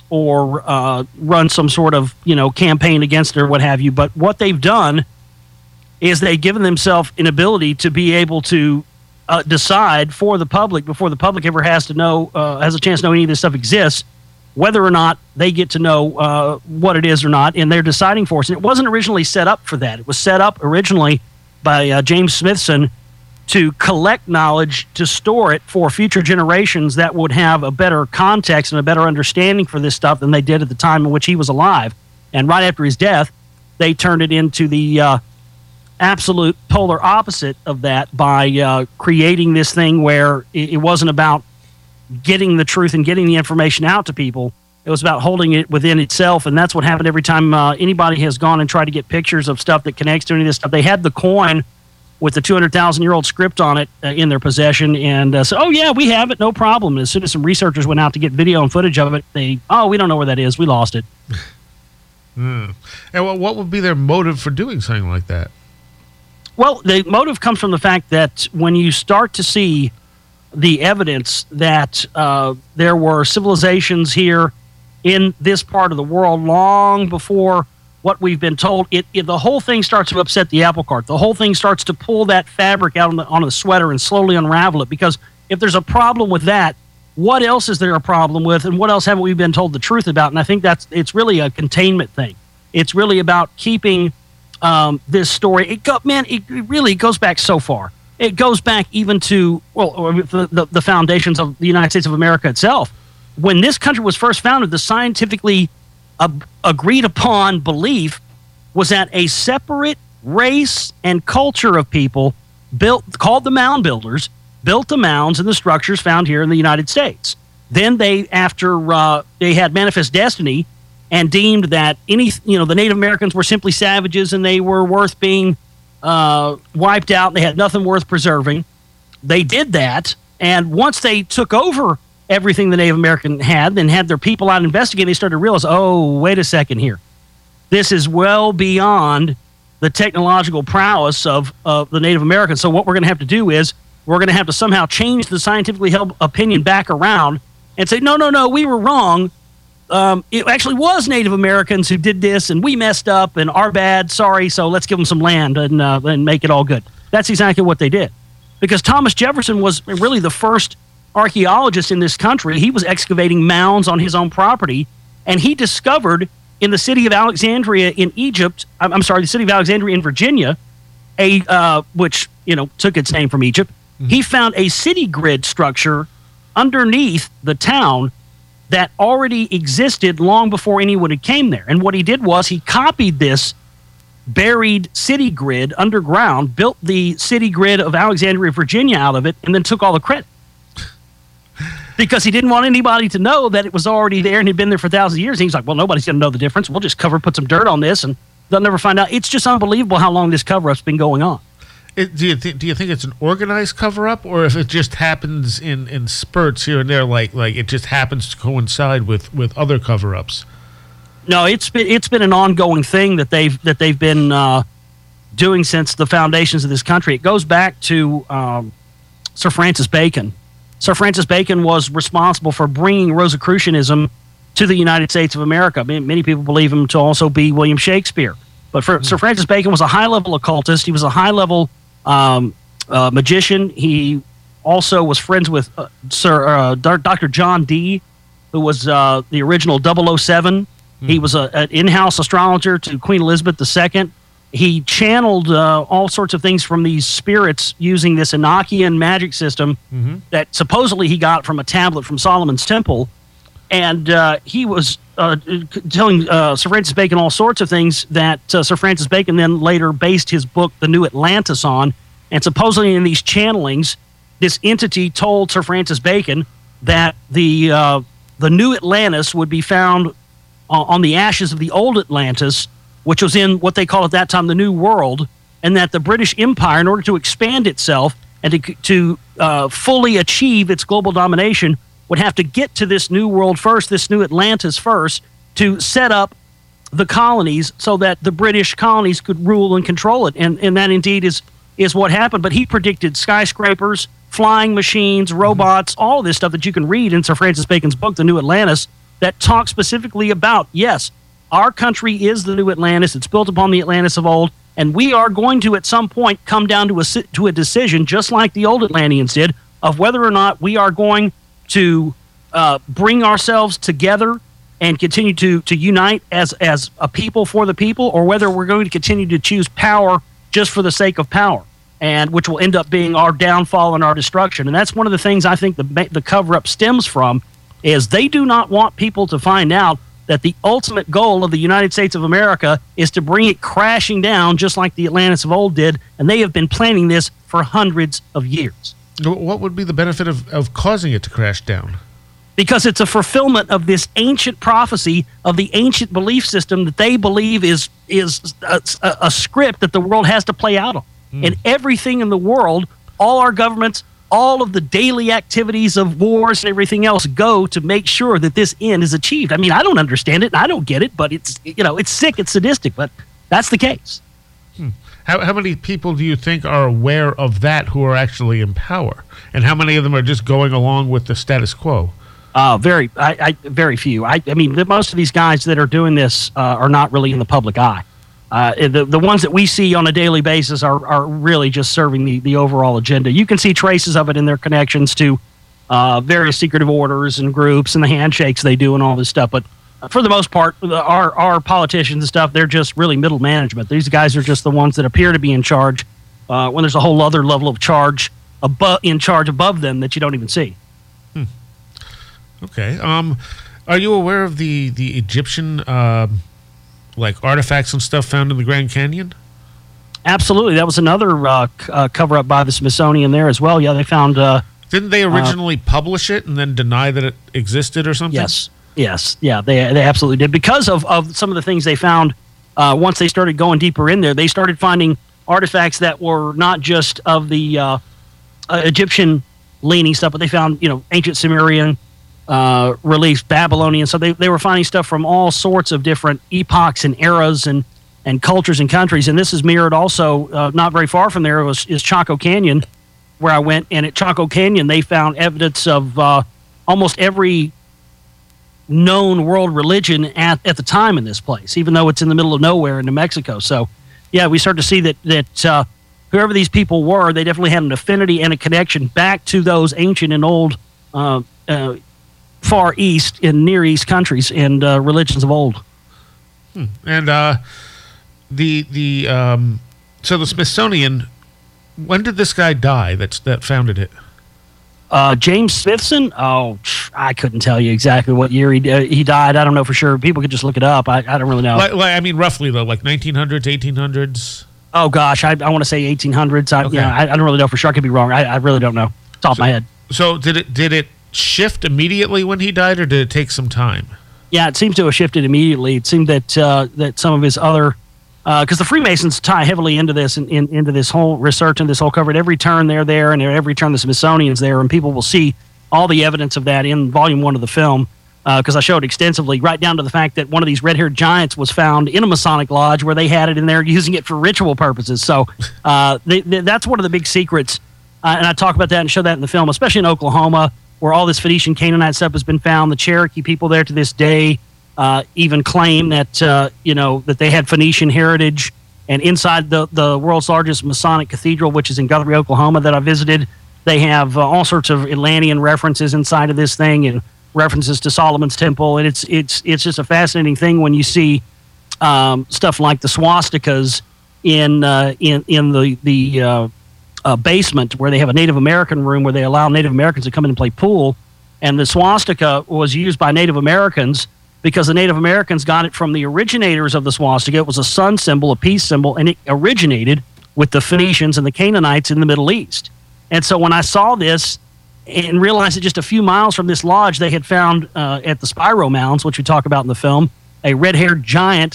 or run some sort of campaign against it or what have you. But what they've done is they've given themselves an ability to be able to decide for the public before the public ever has a chance to know any of this stuff exists, whether or not they get to know what it is or not, and they're deciding for us. And it wasn't originally set up for that. It was set up originally by James Smithson to collect knowledge, to store it for future generations that would have a better context and a better understanding for this stuff than they did at the time in which he was alive. And right after his death, they turned it into the absolute polar opposite of that by creating this thing where it wasn't about getting the truth and getting the information out to people. It was about holding it within itself, and that's what happened every time anybody has gone and tried to get pictures of stuff that connects to any of this stuff. They had the coin with the 200,000-year-old script on it in their possession, and said, oh, yeah, we have it, no problem. And as soon as some researchers went out to get video and footage of it, we don't know where that is. We lost it. And what would be their motive for doing something like that? Well, the motive comes from the fact that when you start to see the evidence that there were civilizations here in this part of the world long before what we've been told, the whole thing starts to upset the apple cart. The whole thing starts to pull that fabric out on the sweater and slowly unravel it, because if there's a problem with that, what else is there a problem with, and what else haven't we been told the truth about? And I think it's really a containment thing. It's really about keeping this story. It really goes back so far. It goes back even to the foundations of the United States of America itself. When this country was first founded, the scientifically agreed upon belief was that a separate race and culture of people called the Mound Builders built the mounds and the structures found here in the United States. Then after they had manifest destiny and deemed that the Native Americans were simply savages and they were worth being wiped out, and they had nothing worth preserving. They did that, and once they took over everything the Native American had, then had their people out investigating, they started to realize, oh, wait a second here. This is well beyond the technological prowess of the Native Americans. So what we're going to have to do is we're going to have to somehow change the scientifically held opinion back around and say, no, we were wrong. It actually was Native Americans who did this, and we messed up, and our bad, sorry, so let's give them some land and make it all good. That's exactly what they did. Because Thomas Jefferson was really the first archaeologist in this country. He was excavating mounds on his own property, and he discovered in the city of Alexandria in the city of Alexandria in Virginia, which took its name from Egypt. Mm-hmm. He found a city grid structure underneath the town that already existed long before anyone had came there. And what he did was he copied this buried city grid underground, built the city grid of Alexandria, Virginia out of it, and then took all the credit. Because he didn't want anybody to know that it was already there and had been there for thousands of years. And he's like, well, nobody's going to know the difference. We'll just put some dirt on this, and they'll never find out. It's just unbelievable how long this cover-up's been going on. Do you think it's an organized cover-up, or if it just happens in spurts here and there, like it just happens to coincide with other cover-ups? No, it's been an ongoing thing that they've been doing since the foundations of this country. It goes back to Sir Francis Bacon. Sir Francis Bacon was responsible for bringing Rosicrucianism to the United States of America. Many people believe him to also be William Shakespeare. But Sir Francis Bacon was a high-level occultist. He was a high-level magician. He also was friends with Dr. John Dee, who was the original 007. He was an in-house astrologer to Queen Elizabeth II. He channeled all sorts of things from these spirits using this Enochian magic system that supposedly he got from a tablet from Solomon's Temple. And he was telling Sir Francis Bacon all sorts of things that Sir Francis Bacon then later based his book, The New Atlantis, on. And supposedly in these channelings, this entity told Sir Francis Bacon that the New Atlantis would be found on the ashes of the old Atlantis, which was in what they called at that time the New World, and that the British Empire, in order to expand itself and to fully achieve its global domination, would have to get to this New World first, this new Atlantis first, to set up the colonies so that the British colonies could rule and control it. And that indeed is what happened. But he predicted skyscrapers, flying machines, robots, all this stuff that you can read in Sir Francis Bacon's book, The New Atlantis, that talks specifically about, yes, our country is the new Atlantis. It's built upon the Atlantis of old. And we are going to, at some point, come down to a decision, just like the old Atlanteans did, of whether or not we are going to bring ourselves together and continue to unite as a people for the people, or whether we're going to continue to choose power just for the sake of power, and which will end up being our downfall and our destruction. And that's one of the things I think the cover-up stems from, is they do not want people to find out that the ultimate goal of the United States of America is to bring it crashing down just like the Atlantis of old did, and they have been planning this for hundreds of years. What would be the benefit of causing it to crash down? Because it's a fulfillment of this ancient prophecy of the ancient belief system that they believe is a script that the world has to play out on. And everything in the world, all our governments, all of the daily activities of wars and everything else go to make sure that this end is achieved. I mean, I don't understand it and I don't get it, but it's sick, it's sadistic, but that's the case. How many people do you think are aware of that who are actually in power? And how many of them are just going along with the status quo? Very few. I mean, most of these guys that are doing this are not really in the public eye. The ones that we see on a daily basis are really just serving the overall agenda. You can see traces of it in their connections to various secretive orders and groups and the handshakes they do and all this stuff. But for the most part, our politicians and stuff, they're just really middle management. These guys are just the ones that appear to be in charge when there's a whole other level of charge above them that you don't even see. Okay. Are you aware of the Egyptian artifacts and stuff found in the Grand Canyon? Absolutely. That was another cover-up by the Smithsonian there as well. Yeah, they found... Didn't they originally publish it and then deny that it existed or something? Yes. Yeah, they absolutely did. Because of some of the things they found, once they started going deeper in there, they started finding artifacts that were not just of the Egyptian leaning stuff, but they found, ancient Sumerian reliefs, Babylonian. So they were finding stuff from all sorts of different epochs and eras and cultures and countries. And this is mirrored also not very far from there is Chaco Canyon, where I went. And at Chaco Canyon, they found evidence of almost every known world religion at the time in this place, even though it's in the middle of nowhere in New Mexico. So, yeah, we start to see that whoever these people were, they definitely had an affinity and a connection back to those ancient and old Far East and Near East countries and religions of old. And so the Smithsonian, when did this guy die that founded it? James Smithson? Oh, I couldn't tell you exactly what year he died. I don't know for sure. People could just look it up. I don't really know. I mean, roughly, though, like 1900s, 1800s? Oh, gosh. I want to say 1800s. I don't really know for sure. I could be wrong. I really don't know. Top of my head. So did it shift immediately when he died, or did it take some time? Yeah, it seems to have shifted immediately. It seemed that some of his other... Because the Freemasons tie heavily into this into this whole research and this whole cover. At every turn they're there, and at every turn the Smithsonian's there, and people will see all the evidence of that in Volume 1 of the film, because I showed extensively, right down to the fact that one of these red-haired giants was found in a Masonic lodge where they had it in there using it for ritual purposes. So that's one of the big secrets, and I talk about that and show that in the film, especially in Oklahoma, where all this Phoenician Canaanite stuff has been found. The Cherokee people there to this day even claim that that they had Phoenician heritage. And inside the world's largest Masonic cathedral, which is in Guthrie, Oklahoma, that I visited, they have all sorts of Atlantean references inside of this thing and references to Solomon's Temple. And it's just a fascinating thing when you see stuff like the swastikas in the basement, where they have a Native American room where they allow Native Americans to come in and play pool. And the swastika was used by Native Americans because the Native Americans got it from the originators of the swastika. It was a sun symbol, a peace symbol, and it originated with the Phoenicians and the Canaanites in the Middle East. And so when I saw this and realized that just a few miles from this lodge, they had found at the Spiro Mounds, which we talk about in the film, a red-haired giant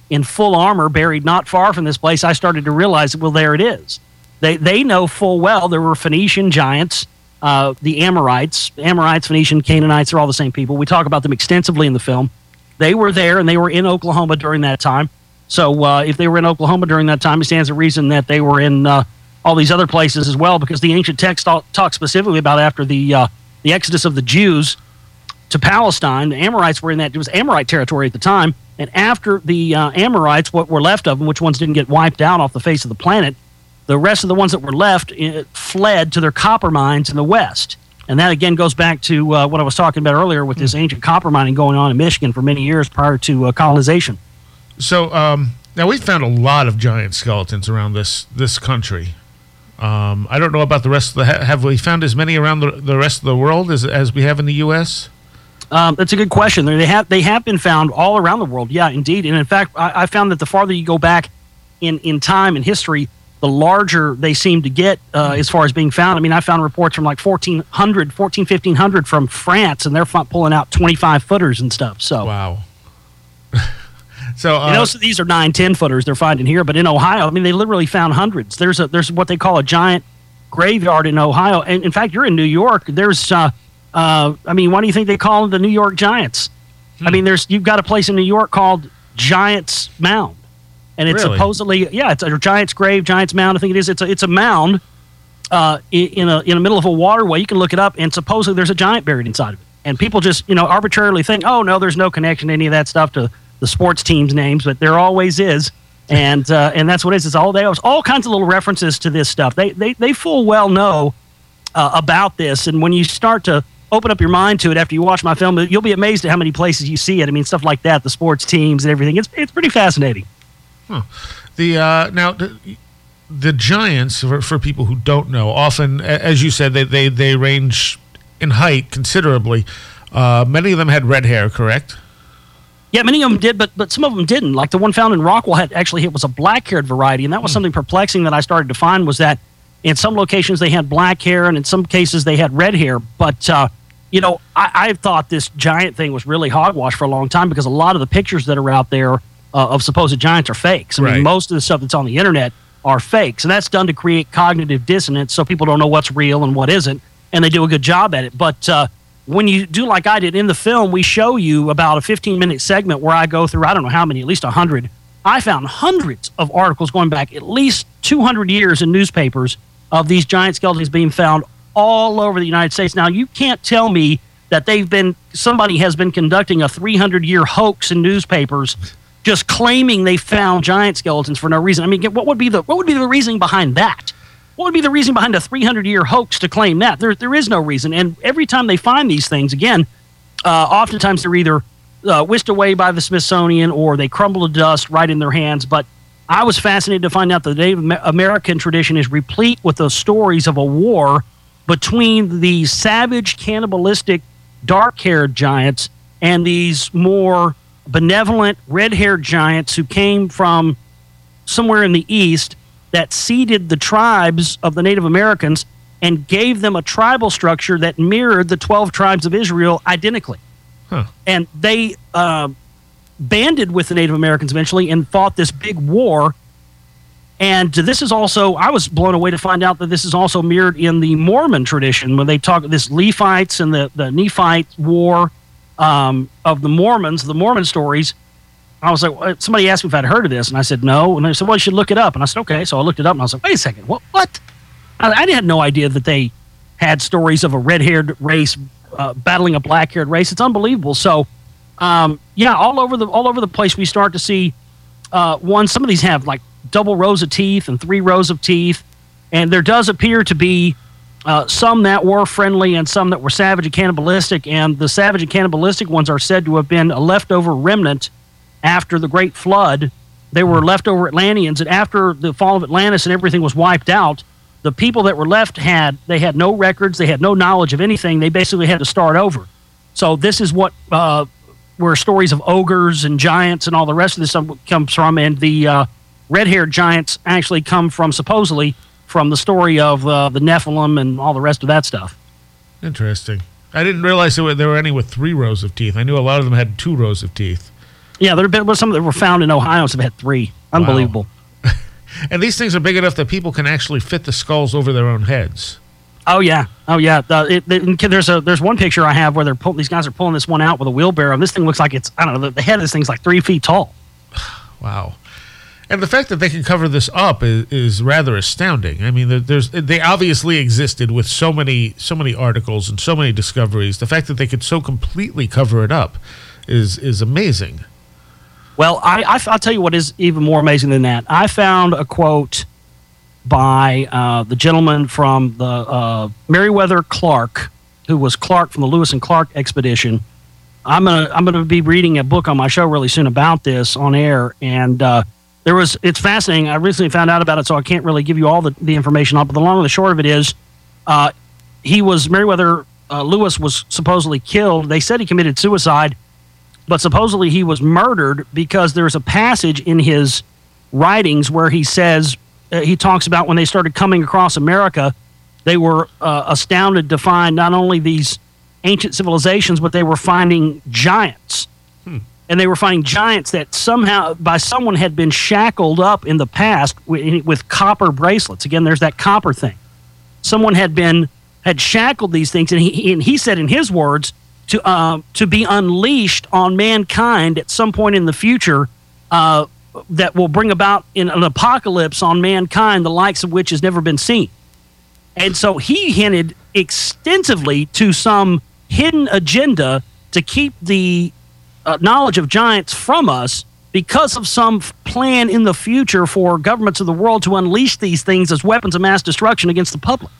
in full armor buried not far from this place, I started to realize, well, there it is. They know full well there were Phoenician giants, the Amorites, Phoenician, Canaanites are all the same people. We talk about them extensively in the film. They were there, and they were in Oklahoma during that time. So if they were in Oklahoma during that time, it stands to reason that they were in all these other places as well, because the ancient text talk specifically about after the exodus of the Jews to Palestine. The Amorites were in that. It was Amorite territory at the time. And after the Amorites, what were left of them, which ones didn't get wiped out off the face of the planet, the rest of the ones that were left fled to their copper mines in the west. And that, again, goes back to what I was talking about earlier with this ancient copper mining going on in Michigan for many years prior to colonization. So now we've found a lot of giant skeletons around this country. I don't know about the rest of the... Have we found as many around the rest of the world as we have in the U.S.? That's a good question. They have been found all around the world. Yeah, indeed. And in fact, I found that the farther you go back in time and history, the larger they seem to get as far as being found. I mean, I found reports from like 1500 from France, and they're pulling out 25-footers and stuff. So wow. So so these are 9-10 footers they're finding here, but in Ohio, I mean, they literally found hundreds. There's what they call a giant graveyard in Ohio, and in fact, you're in New York. There's I mean, why do you think they call them the New York Giants? I mean, you've got a place in New York called Giants Mound. And it's really? Supposedly, it's a Giant's grave, Giant's Mound. I think it is. It's a mound in the middle of a waterway. You can look it up, and supposedly there's a giant buried inside of it. And people just arbitrarily think, oh no, there's no connection to any of that stuff to the sports teams' names, but there always is. And that's what it is. It's all kinds of little references to this stuff. They full well know about this, and when you start to open up your mind to it after you watch my film, you'll be amazed at how many places you see it. I mean, stuff like that, the sports teams and everything. It's pretty fascinating. Huh. The giants, for people who don't know, often, as you said, they range in height considerably. Many of them had red hair, correct? Yeah, many of them did, but some of them didn't. Like the one found in Rockwell it was a black-haired variety, and that was something perplexing that I started to find, was that in some locations they had black hair, and in some cases they had red hair. But I've thought this giant thing was really hogwash for a long time, because a lot of the pictures that are out there of supposed giants are fakes. I mean, most of the stuff that's on the internet are fakes, and that's done to create cognitive dissonance, so people don't know what's real and what isn't, and they do a good job at it. But when you do like I did in the film, we show you about a 15-minute segment where I go through, I don't know how many, at least 100. I found hundreds of articles going back at least 200 years in newspapers of these giant skeletons being found all over the United States. Now, you can't tell me that somebody has been conducting a 300-year hoax in newspapers just claiming they found giant skeletons for no reason. I mean, what would be the reasoning behind that? What would be the reason behind a 300-year hoax to claim that? There is no reason. And every time they find these things, again, oftentimes they're either whisked away by the Smithsonian or they crumble to dust right in their hands. But I was fascinated to find out the Native American tradition is replete with the stories of a war between the savage, cannibalistic, dark-haired giants and these more benevolent, red-haired giants who came from somewhere in the east that seeded the tribes of the Native Americans and gave them a tribal structure that mirrored the 12 tribes of Israel identically. Huh. And they banded with the Native Americans eventually and fought this big war. And this is also, I was blown away to find out that this is also mirrored in the Mormon tradition when they talk this Lephites and the Nephite war of the Mormons, the Mormon stories. I was like, somebody asked me if I'd heard of this, and I said no. And they said, well, you should look it up. And I said, okay. So I looked it up, and I was like, wait a second, what? I had no idea that they had stories of a red-haired race battling a black-haired race. It's unbelievable. So, all over the place we start to see some of these have like double rows of teeth and 3 rows of teeth, and there does appear to be some that were friendly and some that were savage and cannibalistic. And the savage and cannibalistic ones are said to have been a leftover remnant after the Great Flood. They were leftover Atlanteans, and after the fall of Atlantis and everything was wiped out, the people that were left had no records, they had no knowledge of anything. They basically had to start over. So this is what where stories of ogres and giants and all the rest of this stuff comes from, and the red-haired giants actually come from, supposedly, from the story of the Nephilim and all the rest of that stuff. Interesting. I didn't realize there were any with 3 rows of teeth. I knew a lot of them had 2 rows of teeth. Yeah, there have been some that were found in Ohio. Some have had 3. Unbelievable. Wow. And these things are big enough that people can actually fit the skulls over their own heads. Oh yeah. There's one picture I have where these guys are pulling this one out with a wheelbarrow. And this thing looks like it's, I don't know, the head of this thing's like 3 feet tall. Wow. And the fact that they can cover this up is rather astounding. I mean, they obviously existed with so many articles and so many discoveries. The fact that they could so completely cover it up is amazing. Well, I'll tell you what is even more amazing than that. I found a quote by the gentleman from the Meriwether Clark, who was Clark from the Lewis and Clark expedition. I'm gonna be reading a book on my show really soon about this on air, and it's fascinating. I recently found out about it, so I can't really give you all the information on it, but the long and the short of it is, Meriwether Lewis was supposedly killed. They said he committed suicide, but supposedly he was murdered because there's a passage in his writings where he says, he talks about when they started coming across America, they were astounded to find not only these ancient civilizations, but they were finding giants. And they were finding giants that somehow by someone had been shackled up in the past with copper bracelets. Again, there's that copper thing. Someone had shackled these things, and he said in his words to be unleashed on mankind at some point in the future that will bring about in an apocalypse on mankind, the likes of which has never been seen. And so he hinted extensively to some hidden agenda to keep the knowledge of giants from us because of some plan in the future for governments of the world to unleash these things as weapons of mass destruction against the public.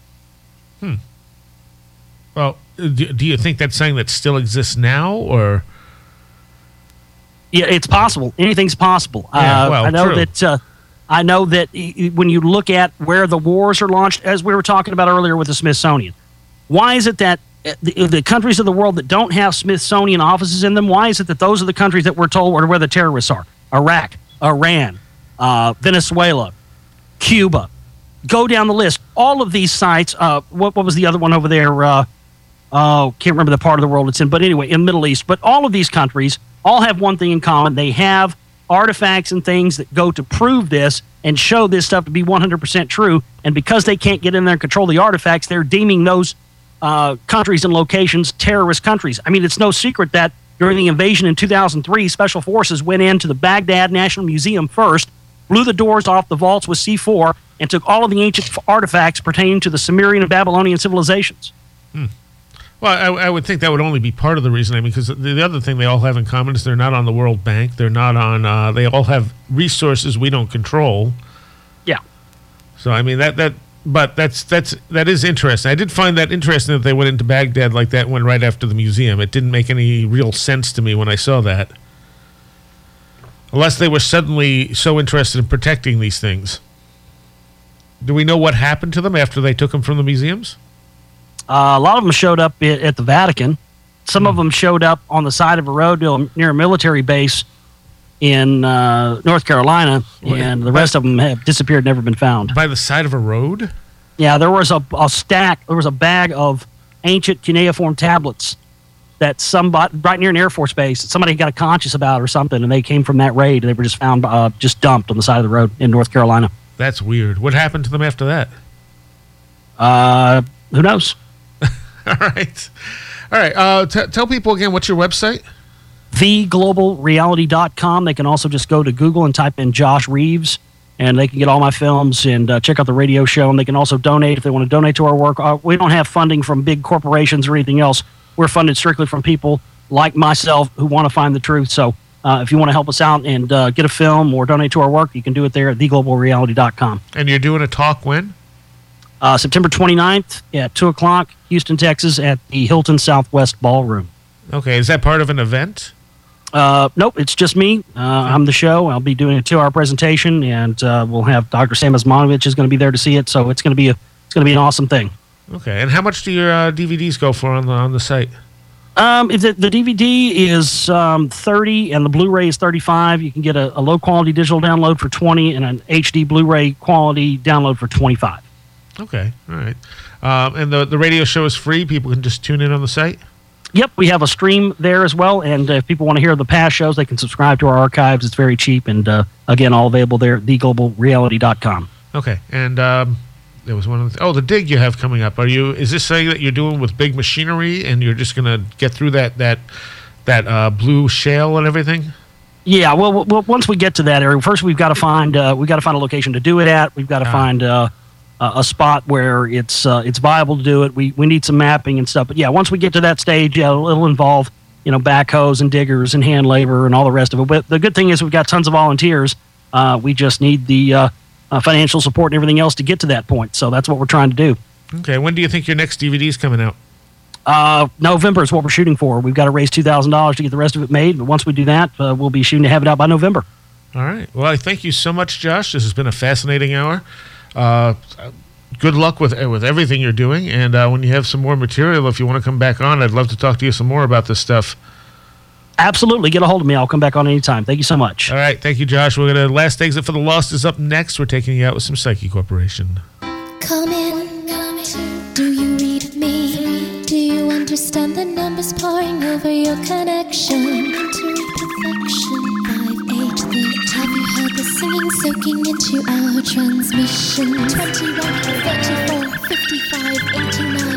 Well, do you think that's something that still exists now, or? Yeah, it's possible. Anything's possible. Yeah, well, I know that when you look at where the wars are launched, as we were talking about earlier with the Smithsonian, why is it that the countries of the world that don't have Smithsonian offices in them, why is it that those are the countries that we're told where the terrorists are? Iraq, Iran, Venezuela, Cuba. Go down the list. All of these sites, what was the other one over there? Can't remember the part of the world it's in. But anyway, in the Middle East. But all of these countries all have one thing in common. They have artifacts and things that go to prove this and show this stuff to be 100% true. And because they can't get in there and control the artifacts, they're deeming those countries and locations terrorist countries. I mean, it's no secret that during the invasion in 2003, Special Forces went into the Baghdad National Museum first, blew the doors off the vaults with C4, and took all of the ancient artifacts pertaining to the Sumerian and Babylonian civilizations. Well, I would think that would only be part of the reason. I mean, because the other thing they all have in common is they're not on the World Bank. They're not on. They all have resources we don't control. Yeah. So I mean that is interesting. I did find that interesting that they went into Baghdad like that, went right after the museum. It didn't make any real sense to me when I saw that. Unless they were suddenly so interested in protecting these things. Do we know what happened to them after they took them from the museums? A lot of them showed up at the Vatican. Some of them showed up on the side of a road near a military base in North Carolina, and the rest of them have disappeared, never been found. By the side of a road? Yeah, there was a bag of ancient cuneiform tablets that somebody, right near an Air Force base, somebody got conscious about or something, and they came from that raid. They were just found, just dumped on the side of the road in North Carolina. That's weird. What happened to them after that? Who knows? All right. Tell people again, what's your website? TheGlobalReality.com. They can also just go to Google and type in Josh Reeves, and they can get all my films and check out the radio show. And they can also donate if they want to donate to our work. We don't have funding from big corporations or anything else. We're funded strictly from people like myself who want to find the truth. So if you want to help us out and get a film or donate to our work, you can do it there at TheGlobalReality.com. And you're doing a talk when? September 29th at 2 o'clock, Houston, Texas, at the Hilton Southwest Ballroom. Okay, is that part of an event? Nope, it's just me. I'm the show. I'll be doing a 2-hour presentation, and we'll have Dr. Sam Osmanovich is going to be there to see it. So it's going to be an awesome thing. Okay, and how much do your DVDs go for on the site? If the DVD is 30 and the Blu-ray is 35, you can get a low quality digital download for 20 and an HD Blu-ray quality download for 25. Okay, all right. And the radio show is free? People can just tune in on the site? Yep, we have a stream there as well. And if people want to hear the past shows, they can subscribe to our archives. It's very cheap. And again, all available there at theglobalreality.com. Okay. And there was one of the dig you have coming up. Is this something that you're doing with big machinery and you're just going to get through that blue shale and everything? Yeah, well, once we get to that area, first we've got to find a location to do it at. We've got to find a spot where it's viable to do it. We need some mapping and stuff. But yeah, once we get to that stage, it'll involve backhoes and diggers and hand labor and all the rest of it. But the good thing is we've got tons of volunteers. We just need the financial support and everything else to get to that point. So that's what we're trying to do. Okay, when do you think your next DVD is coming out? November is what we're shooting for. We've got to raise $2,000 to get the rest of it made. But once we do that, we'll be shooting to have it out by November. All right. Well, I thank you so much, Josh. This has been a fascinating hour. Good luck with everything you're doing. And when you have some more material, if you want to come back on, I'd love to talk to you some more about this stuff. Absolutely. Get a hold of me. I'll come back on anytime. Thank you so much. All right. Thank you, Josh. We're going to Last Exit for the Lost is up next. We're taking you out with some Psyche Corporation. Come in. Do you read me? Do you understand the numbers pouring over your connection? To perfection. 5, 8, 8. Have you heard the singing soaking into our transmission? 21, 34, 55, 89,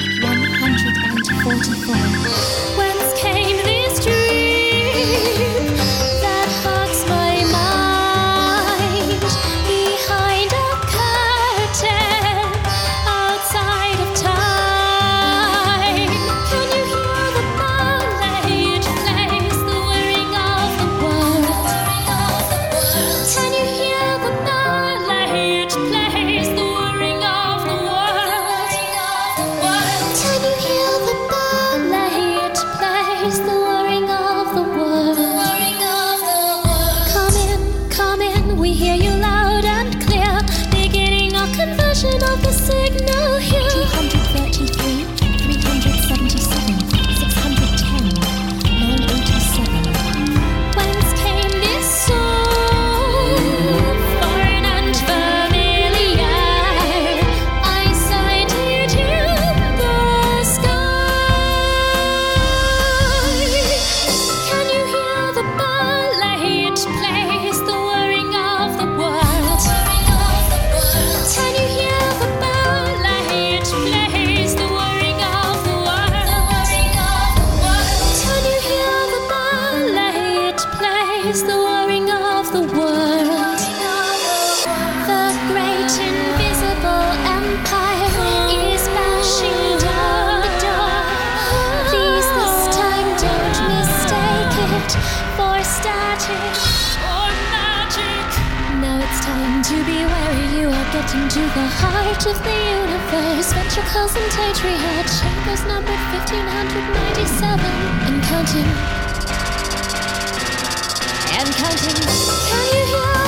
144. Whence came this dream that hugs my mind behind a curtain outside of time? Can you hear the ballet it plays, the whirring of the world? Can you hear the ballet it plays, the whirring of the world? Can you hear the ballet it plays, the whirring of the world? Come in, we hear you loud and clear, beginning our conversion of the signal here. 233, 377, 610, 987. Whence came this song, foreign and familiar? I sighted in the sky. Can you hear the ballet it plays, the whirring of the world? Can you hear the ballet it plays, the whirring of the world? Can you hear the ballet it plays, the whirring of the world? The great invisible empire is bashing down the door. Please this time don't mistake it for static or magic. Now it's time to be wary. You are getting to the heart of the universe. Ventricles and atrium chambers numbered 1597 and counting. And counting. Can you hear